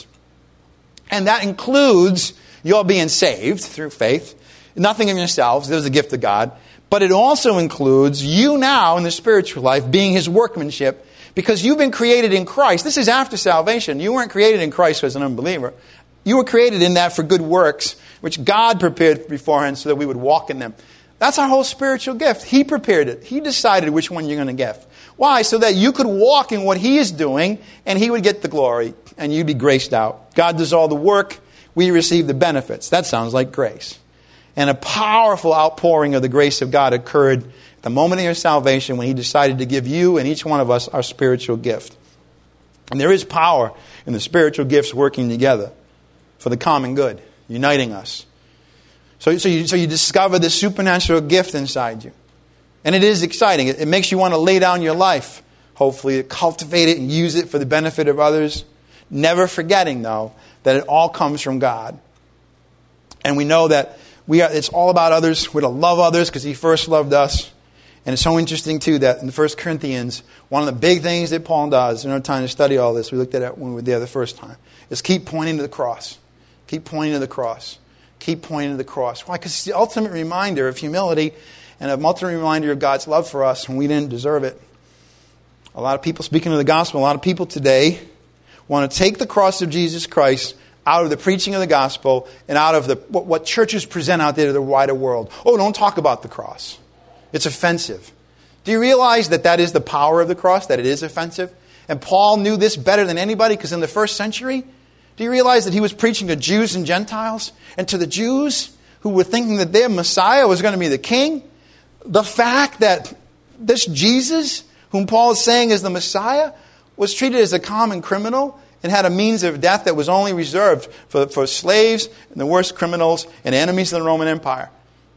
S1: And that includes your being saved through faith, nothing in yourselves, there's a gift of God, but it also includes you now in the spiritual life being his workmanship, because you've been created in Christ. This is after salvation. You weren't created in Christ as an unbeliever. You were created in that for good works, which God prepared beforehand so that we would walk in them. That's our whole spiritual gift. He prepared it. He decided which one you're going to get. Why? So that you could walk in what he is doing, and he would get the glory, and you'd be graced out. God does all the work. We receive the benefits. That sounds like grace. And a powerful outpouring of the grace of God occurred at the moment of your salvation when he decided to give you and each one of us our spiritual gift. And there is power in the spiritual gifts working together for the common good, uniting us. So you discover this supernatural gift inside you. And it is exciting. It makes you want to lay down your life, hopefully, cultivate it and use it for the benefit of others. Never forgetting, though, that it all comes from God. And we know that it's all about others. We're to love others because he first loved us. And it's so interesting, too, that in 1 Corinthians, one of the big things that Paul does, we don't have time to study all this, we looked at it when we were there the first time, is keep pointing to the cross. Keep pointing to the cross. Keep pointing to the cross. Why? Because it's the ultimate reminder of humility and a ultimate reminder of God's love for us when we didn't deserve it. A lot of people, speaking of the gospel, a lot of people today want to take the cross of Jesus Christ out of the preaching of the gospel and out of what churches present out there to the wider world. Oh, don't talk about the cross. It's offensive. Do you realize that is the power of the cross, that it is offensive? And Paul knew this better than anybody because in the first century, do you realize that he was preaching to Jews and Gentiles? And to the Jews who were thinking that their Messiah was going to be the king, the fact that this Jesus, whom Paul is saying is the Messiah, was treated as a common criminal and had a means of death that was only reserved for slaves and the worst criminals and enemies of the Roman Empire.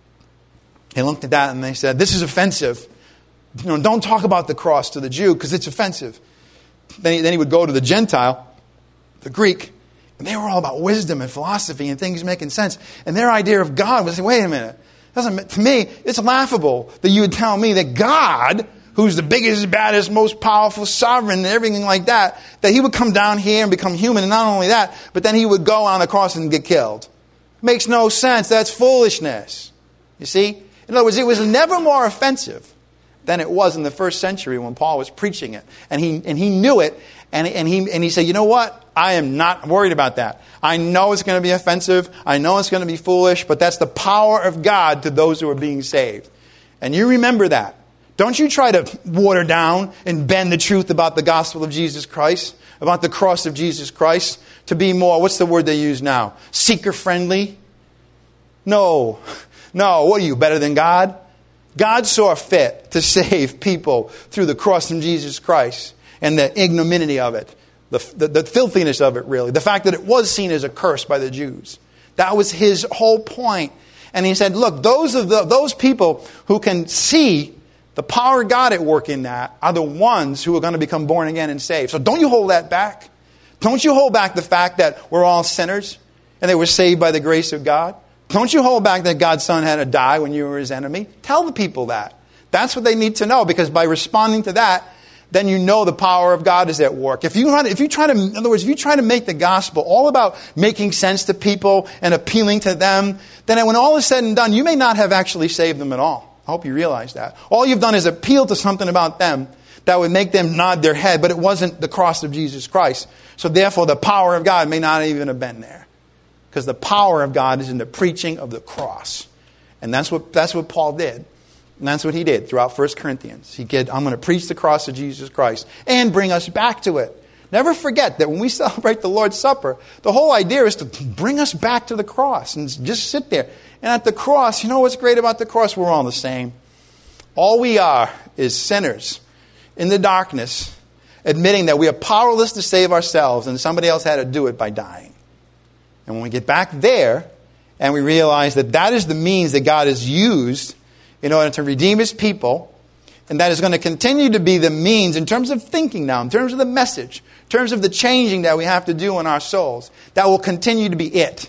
S1: They looked at that and they said, this is offensive. Don't talk about the cross to the Jew because it's offensive. Then he would go to the Gentile, the Greek, And they were all about wisdom and philosophy and things making sense. And their idea of God was, wait a minute. To me, it's laughable that you would tell me that God, who's the biggest, baddest, most powerful, sovereign, and everything like that he would come down here and become human. And not only that, but then he would go on the cross and get killed. Makes no sense. That's foolishness. You see? In other words, it was never more offensive than it was in the first century when Paul was preaching it. And he knew it. And he said, you know what? I am not worried about that. I know it's going to be offensive. I know it's going to be foolish. But that's the power of God to those who are being saved. And you remember that. Don't you try to water down and bend the truth about the gospel of Jesus Christ, about the cross of Jesus Christ, to be more, what's the word they use now? Seeker-friendly? No. No, what are you, better than God? God saw fit to save people through the cross of Jesus Christ and the ignominy of it, the filthiness of it, really. The fact that it was seen as a curse by the Jews. That was his whole point. And he said, look, those people who can see the power of God at work in that are the ones who are going to become born again and saved. So don't you hold that back. Don't you hold back the fact that we're all sinners and they were saved by the grace of God. Don't you hold back that God's Son had to die when you were his enemy. Tell the people that. That's what they need to know, because by responding to that, then you know the power of God is at work. In other words, if you try to make the gospel all about making sense to people and appealing to them, then when all is said and done, you may not have actually saved them at all. I hope you realize that. All you've done is appeal to something about them that would make them nod their head, but it wasn't the cross of Jesus Christ. So therefore, the power of God may not even have been there. Because the power of God is in the preaching of the cross. And that's what Paul did. And that's what he did throughout 1 Corinthians. I'm going to preach the cross of Jesus Christ and bring us back to it. Never forget that when we celebrate the Lord's Supper, the whole idea is to bring us back to the cross and just sit there. And at the cross, you know what's great about the cross? We're all the same. All we are is sinners in the darkness, admitting that we are powerless to save ourselves and somebody else had to do it by dying. And when we get back there and we realize that that is the means that God has used in order to redeem his people, and that is going to continue to be the means in terms of thinking now, in terms of the message, in terms of the changing that we have to do in our souls, that will continue to be it.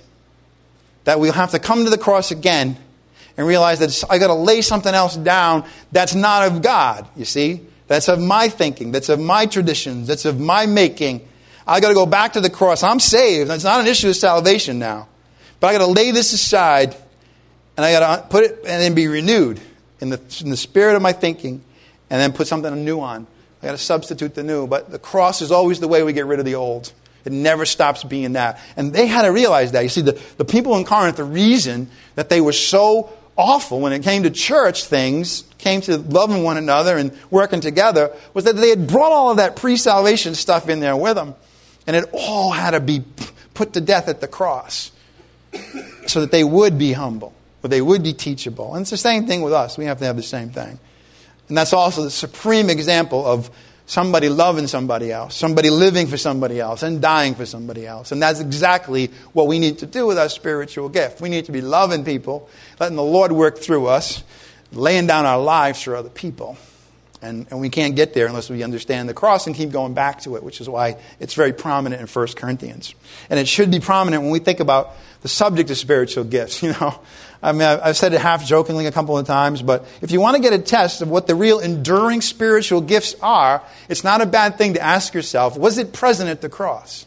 S1: That we'll have to come to the cross again and realize that I got to lay something else down that's not of God, you see. That's of my thinking, that's of my traditions, that's of my making. I got to go back to the cross. I'm saved. It's not an issue of salvation now. But I got to lay this aside, and I got to put it and then be renewed in the spirit of my thinking, and then put something new on. I got to substitute the new. But the cross is always the way we get rid of the old. It never stops being that. And they had to realize that. You see, the people in Corinth, the reason that they were so awful when it came to church things, came to loving one another and working together, was that they had brought all of that pre-salvation stuff in there with them. And it all had to be put to death at the cross so that they would be humble, or they would be teachable. And it's the same thing with us. We have to have the same thing. And that's also the supreme example of somebody loving somebody else, somebody living for somebody else, and dying for somebody else. And that's exactly what we need to do with our spiritual gift. We need to be loving people, letting the Lord work through us, laying down our lives for other people. And we can't get there unless we understand the cross and keep going back to it, which is why it's very prominent in 1 Corinthians. And it should be prominent when we think about the subject of spiritual gifts. You know, I mean, I've said it half jokingly a couple of times, but if you want to get a test of what the real enduring spiritual gifts are, it's not a bad thing to ask yourself, was it present at the cross?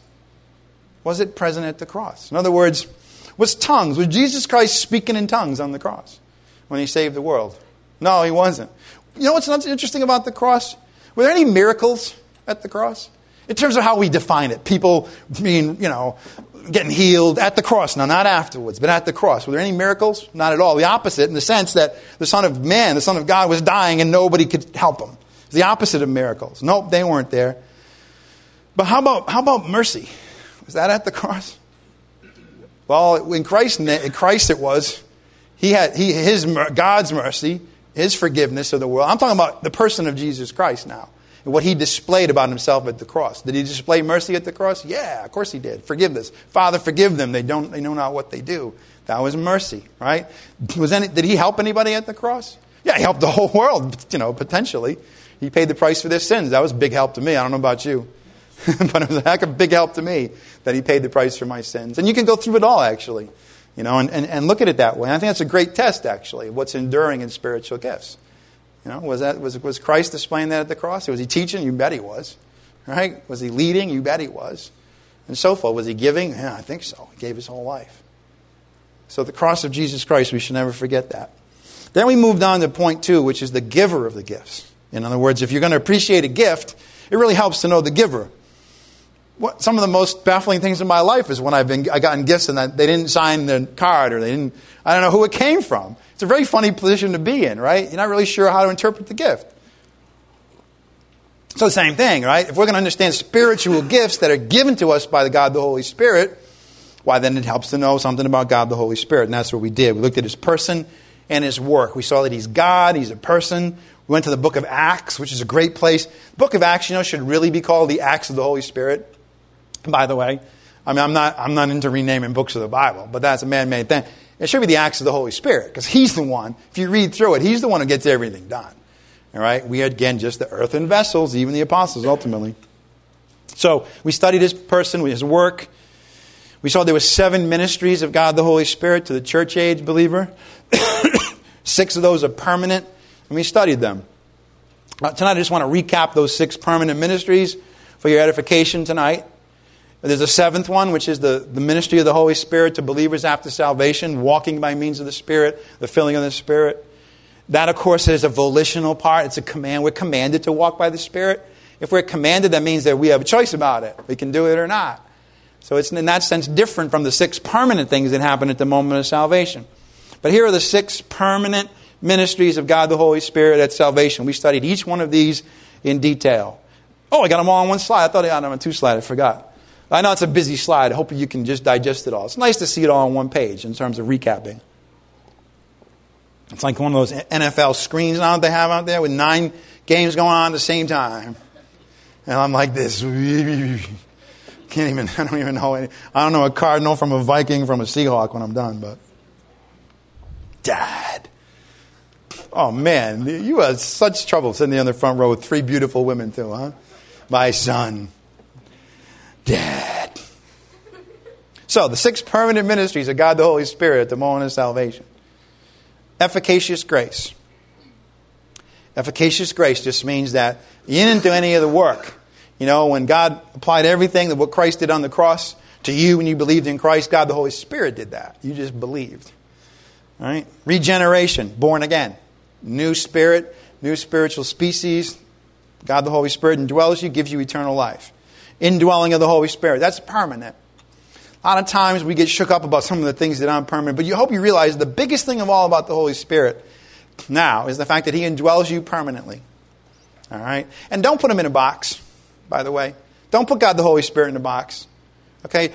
S1: Was it present at the cross? In other words, was tongues? Was Jesus Christ speaking in tongues on the cross when he saved the world? No, he wasn't. You know what's interesting about the cross? Were there any miracles at the cross? In terms of how we define it. People being, getting healed at the cross. Now, not afterwards, but at the cross. Were there any miracles? Not at all. The opposite, in the sense that the Son of Man, the Son of God, was dying and nobody could help him. It's the opposite of miracles. Nope, they weren't there. But how about mercy? Was that at the cross? Well, in Christ it was. God's mercy, his forgiveness of the world. I'm talking about the person of Jesus Christ now. And what he displayed about himself at the cross. Did he display mercy at the cross? Yeah, of course he did. Forgiveness. Father, forgive them. They know not what they do. That was mercy, right? Did he help anybody at the cross? Yeah, he helped the whole world, potentially. He paid the price for their sins. That was a big help to me. I don't know about you. But it was a heck of a big help to me that he paid the price for my sins. And you can go through it all, actually, and look at it that way. And I think that's a great test, actually, of what's enduring in spiritual gifts. Was Christ displaying that at the cross? Was he teaching? You bet he was. Right? Was he leading? You bet he was. And so forth. Was he giving? Yeah, I think so. He gave his whole life. So the cross of Jesus Christ, we should never forget that. Then we moved on to point 2, which is the giver of the gifts. In other words, if you're going to appreciate a gift, it really helps to know the giver. Some of the most baffling things in my life is when I gotten gifts and they didn't sign the card, or I don't know who it came from. It's a very funny position to be in, right? You're not really sure how to interpret the gift. So the same thing, right? If we're going to understand spiritual gifts that are given to us by the God the Holy Spirit, why then it helps to know something about God the Holy Spirit. And that's what we did. We looked at his person and his work. We saw that he's God, he's a person. We went to the book of Acts, which is a great place. The book of Acts, should really be called the Acts of the Holy Spirit. By the way, I'm not into renaming books of the Bible, but that's a man-made thing. It should be the Acts of the Holy Spirit, because he's the one, if you read through it, he's the one who gets everything done. All right? We are, again, just the earthen vessels, even the apostles, ultimately. So we studied his person, his work. We saw there were 7 ministries of God the Holy Spirit to the church age believer. 6 of those are permanent, and we studied them. Tonight I just want to recap those 6 permanent ministries for your edification tonight. There's a 7th one, which is the ministry of the Holy Spirit to believers after salvation, walking by means of the Spirit, the filling of the Spirit. That, of course, is a volitional part. It's a command. We're commanded to walk by the Spirit. If we're commanded, that means that we have a choice about it. We can do it or not. So it's in that sense different from the 6 permanent things that happen at the moment of salvation. But here are the 6 permanent ministries of God the Holy Spirit at salvation. We studied each one of these in detail. Oh, I got them all on one slide. I thought I had them on 2 slides. I forgot. I know it's a busy slide. I hope you can just digest it all. It's nice to see it all on one page in terms of recapping. It's like one of those NFL screens now that they have out there with 9 games going on at the same time. And I'm like this. I don't even know. I don't know a Cardinal from a Viking from a Seahawk when I'm done, but. Dad. Oh, man. You had such trouble sitting there in the front row with 3 beautiful women, too, huh? My son. Dad. So, the 6 permanent ministries of God the Holy Spirit at the moment of salvation. Efficacious grace. Efficacious grace just means that you didn't do any of the work. When God applied everything that what Christ did on the cross to you when you believed in Christ, God the Holy Spirit did that. You just believed. All right? Regeneration, born again. New spirit, new spiritual species. God the Holy Spirit indwells you, gives you eternal life. Indwelling of the Holy Spirit, that's permanent. A lot of times we get shook up about some of the things that aren't permanent, but you hope you realize the biggest thing of all about the Holy Spirit now is the fact that he indwells you permanently. All right? And don't put him in a box, by the way. Don't put God the Holy Spirit in a box. Okay?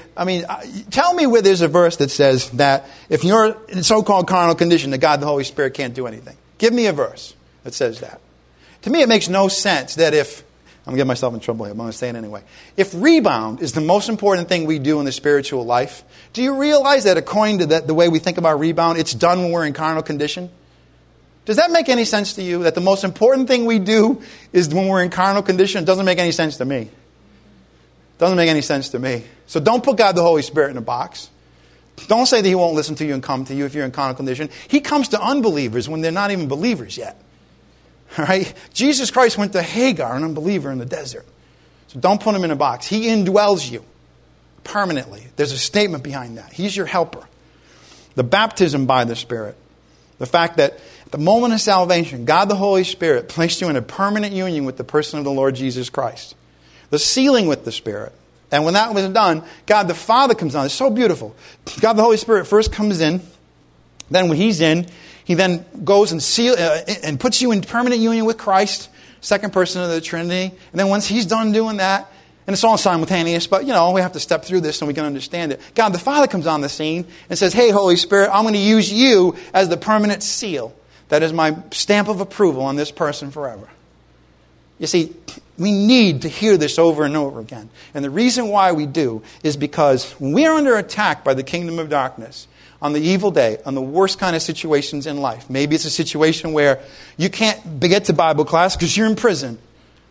S1: Tell me where there's a verse that says that if you're in so-called carnal condition, that God the Holy Spirit can't do anything. Give me a verse that says that. To me, it makes no sense that if I'm going to get myself in trouble here, but I'm going to say it anyway. If rebound is the most important thing we do in the spiritual life, do you realize that according to the way we think about rebound, it's done when we're in carnal condition? Does that make any sense to you? That the most important thing we do is when we're in carnal condition? It doesn't make any sense to me. It doesn't make any sense to me. So don't put God the Holy Spirit in a box. Don't say that he won't listen to you and come to you if you're in carnal condition. He comes to unbelievers when they're not even believers yet. All right? Jesus Christ went to Hagar, an unbeliever in the desert. So don't put him in a box. He indwells you permanently. There's a statement behind that. He's your helper. The baptism by the Spirit. The fact that at the moment of salvation, God the Holy Spirit placed you in a permanent union with the person of the Lord Jesus Christ. The sealing with the Spirit. And when that was done, God the Father comes on. It's so beautiful. God the Holy Spirit first comes in. Then when he's in, he then goes and puts you in permanent union with Christ, second person of the Trinity. And then once he's done doing that, and it's all simultaneous, but we have to step through this so we can understand it. God the Father comes on the scene and says, hey, Holy Spirit, I'm going to use you as the permanent seal. That is my stamp of approval on this person forever. You see, we need to hear this over and over again. And the reason why we do is because when we are under attack by the kingdom of darkness, on the evil day, on the worst kind of situations in life. Maybe it's a situation where you can't get to Bible class because you're in prison.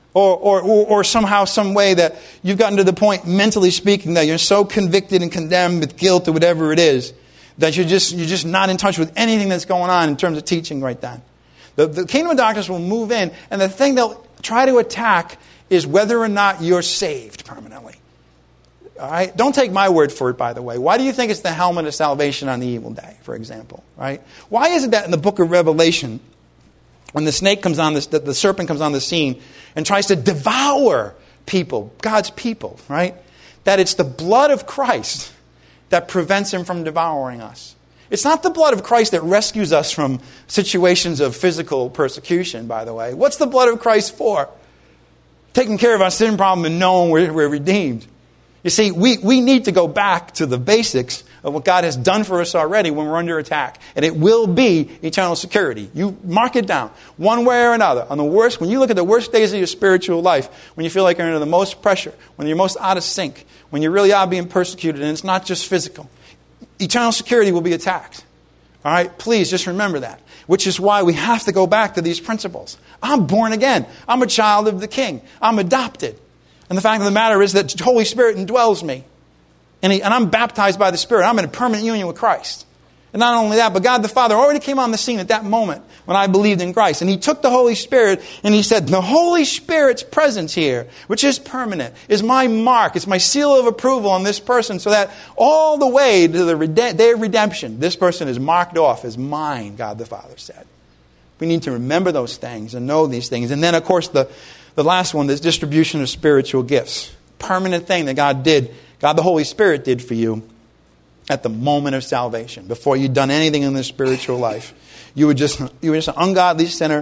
S1: Or somehow, some way that you've gotten to the point, mentally speaking, that you're so convicted and condemned with guilt or whatever it is, that you're just not in touch with anything that's going on in terms of teaching right then. The kingdom of darkness will move in, and the thing they'll try to attack is whether or not you're saved permanently. All right? Don't take my word for it, by the way. Why do you think it's the helmet of salvation on the evil day, for example? Right? Why is it that in the book of Revelation, when the snake comes on, the serpent comes on the scene and tries to devour people, God's people, right? That it's the blood of Christ that prevents him from devouring us. It's not the blood of Christ that rescues us from situations of physical persecution, by the way. What's the blood of Christ for? Taking care of our sin problem and knowing we're redeemed. You see, we need to go back to the basics of what God has done for us already when we're under attack. And it will be eternal security. You mark it down, one way or another. On the worst, when you look at the worst days of your spiritual life, when you feel like you're under the most pressure, when you're most out of sync, when you really are being persecuted, and it's not just physical, eternal security will be attacked. All right? Please just remember that. Which is why we have to go back to these principles. I'm born again. I'm a child of the King. I'm adopted. And the fact of the matter is that the Holy Spirit indwells me. And I'm baptized by the Spirit. I'm in a permanent union with Christ. And not only that, but God the Father already came on the scene at that moment when I believed in Christ. And He took the Holy Spirit and He said, the Holy Spirit's presence here, which is permanent, is my mark. It's my seal of approval on this person so that all the way to the day of redemption, this person is marked off as mine, God the Father said. We need to remember those things and know these things. And then, of course, the last one, this distribution of spiritual gifts. Permanent thing that God did, God the Holy Spirit did for you at the moment of salvation, before you'd done anything in this spiritual life. You were just an ungodly sinner,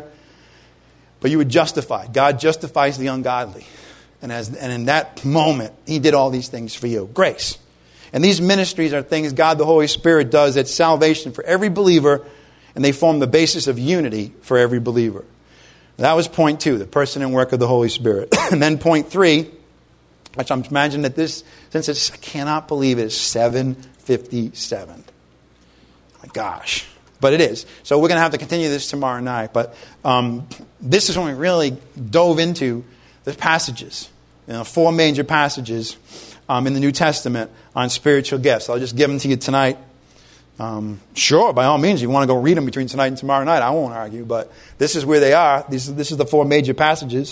S1: but you were justified. God justifies the ungodly. And in that moment, He did all these things for you. Grace. And these ministries are things God the Holy Spirit does at salvation for every believer, and they form the basis of unity for every believer. That was point 2, the person and work of the Holy Spirit. And then point 3, which I'm imagining that this, since it's, I cannot believe it is 7:57. My gosh. But it is. So we're going to have to continue this tomorrow night. But this is when we really dove into the passages. 4 major passages in the New Testament on spiritual gifts. I'll just give them to you tonight. Sure, by all means, you want to go read them between tonight and tomorrow night. I won't argue, but this is where they are. This is the 4 major passages.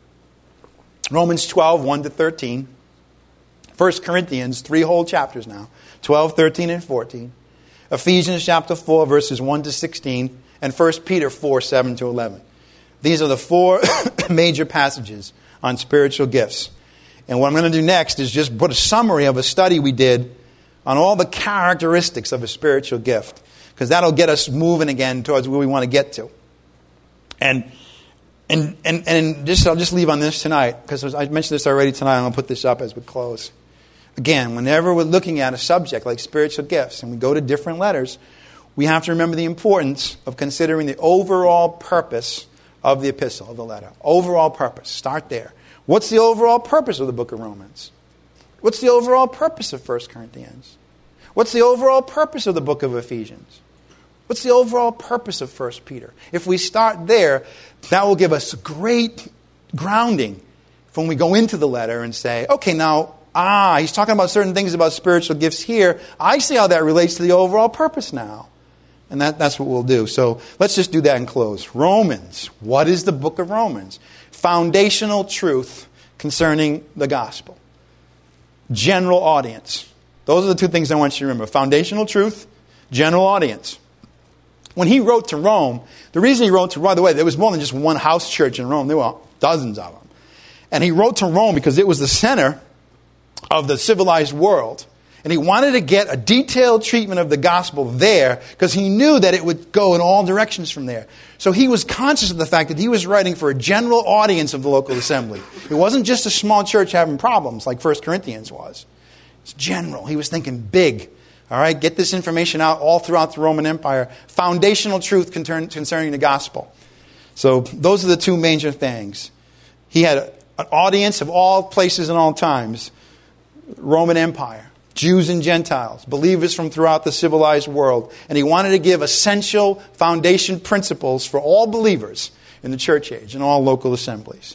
S1: Romans 12, 1-13. 1 Corinthians, 3 whole chapters now. 12, 13, and 14. Ephesians chapter 4, verses 1-16. And 1 Peter 4, 7-11. These are the 4 major passages on spiritual gifts. And what I'm going to do next is just put a summary of a study we did on all the characteristics of a spiritual gift, because that'll get us moving again towards where we want to get to. And I'll just leave on this tonight, because I mentioned this already tonight. I'm going to put this up as we close. Again, whenever we're looking at a subject like spiritual gifts, and we go to different letters, we have to remember the importance of considering the overall purpose of the epistle, of the letter. Overall purpose. Start there. What's the overall purpose of the book of Romans? What's the overall purpose of 1 Corinthians? What's the overall purpose of the book of Ephesians? What's the overall purpose of 1 Peter? If we start there, that will give us great grounding when we go into the letter and say, okay, now, he's talking about certain things about spiritual gifts here. I see how that relates to the overall purpose now. And that's what we'll do. So let's just do that and close. Romans. What is the book of Romans? Foundational truth concerning the gospel. General audience. Those are the 2 things I want you to remember. Foundational truth, general audience. When he wrote to Rome, the reason he wrote to Rome, by the way, there was more than just one house church in Rome. There were dozens of them. And he wrote to Rome because it was the center of the civilized world. And he wanted to get a detailed treatment of the gospel there because he knew that it would go in all directions from there. So he was conscious of the fact that he was writing for a general audience of the local assembly. It wasn't just a small church having problems like 1 Corinthians was. It's general. He was thinking big. All right, get this information out all throughout the Roman Empire. Foundational truth concerning the gospel. So those are the 2 major things. He had an audience of all places and all times. Roman Empire. Jews and Gentiles, believers from throughout the civilized world. And he wanted to give essential foundation principles for all believers in the church age and all local assemblies.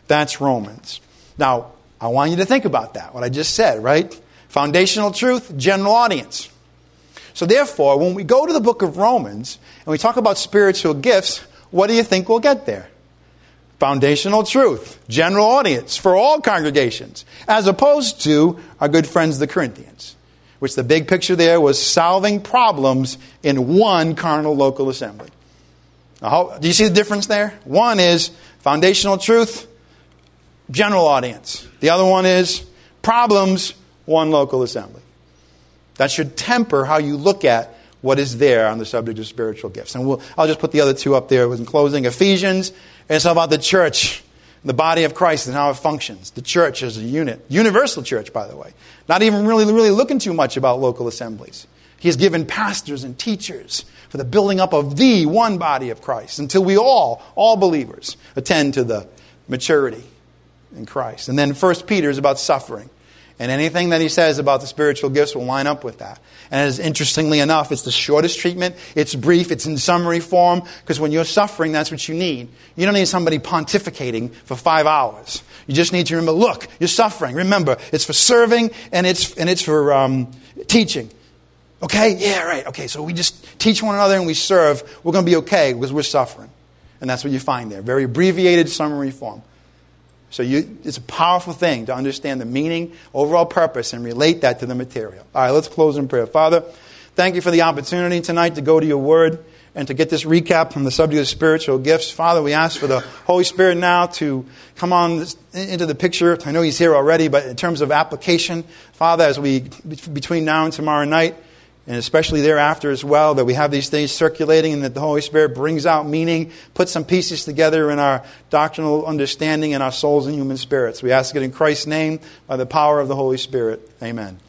S1: That's Romans. Now, I want you to think about that, what I just said, right? Foundational truth, general audience. So therefore, when we go to the book of Romans and we talk about spiritual gifts, what do you think we'll get there? Foundational truth, general audience for all congregations, as opposed to our good friends the Corinthians, which the big picture there was solving problems in one carnal local assembly. Now, do you see the difference there? One is foundational truth, general audience. The other one is problems, one local assembly. That should temper how you look at what is there on the subject of spiritual gifts. And I'll just put the other two up there in closing. Ephesians, it's all about the church, the body of Christ and how it functions. The church as a unit. Universal church, by the way. Not even really looking too much about local assemblies. He has given pastors and teachers for the building up of the one body of Christ until we all believers, attend to the maturity in Christ. And then 1 Peter is about suffering. And anything that he says about the spiritual gifts will line up with that. And as interestingly enough, it's the shortest treatment. It's brief. It's in summary form. Because when you're suffering, that's what you need. You don't need somebody pontificating for 5 hours. You just need to remember, look, you're suffering. Remember, it's for serving and it's for teaching. Okay? Yeah, right. Okay, so we just teach one another and we serve. We're going to be okay because we're suffering. And that's what you find there. Very abbreviated summary form. So it's a powerful thing to understand the meaning, overall purpose, and relate that to the material. All right, let's close in prayer. Father, thank you for the opportunity tonight to go to your word and to get this recap from the subject of spiritual gifts. Father, we ask for the Holy Spirit now to come on into the picture. I know he's here already, but in terms of application, Father, as we, between now and tomorrow night, and especially thereafter as well, that we have these things circulating and that the Holy Spirit brings out meaning, puts some pieces together in our doctrinal understanding in our souls and human spirits. We ask it in Christ's name by the power of the Holy Spirit. Amen.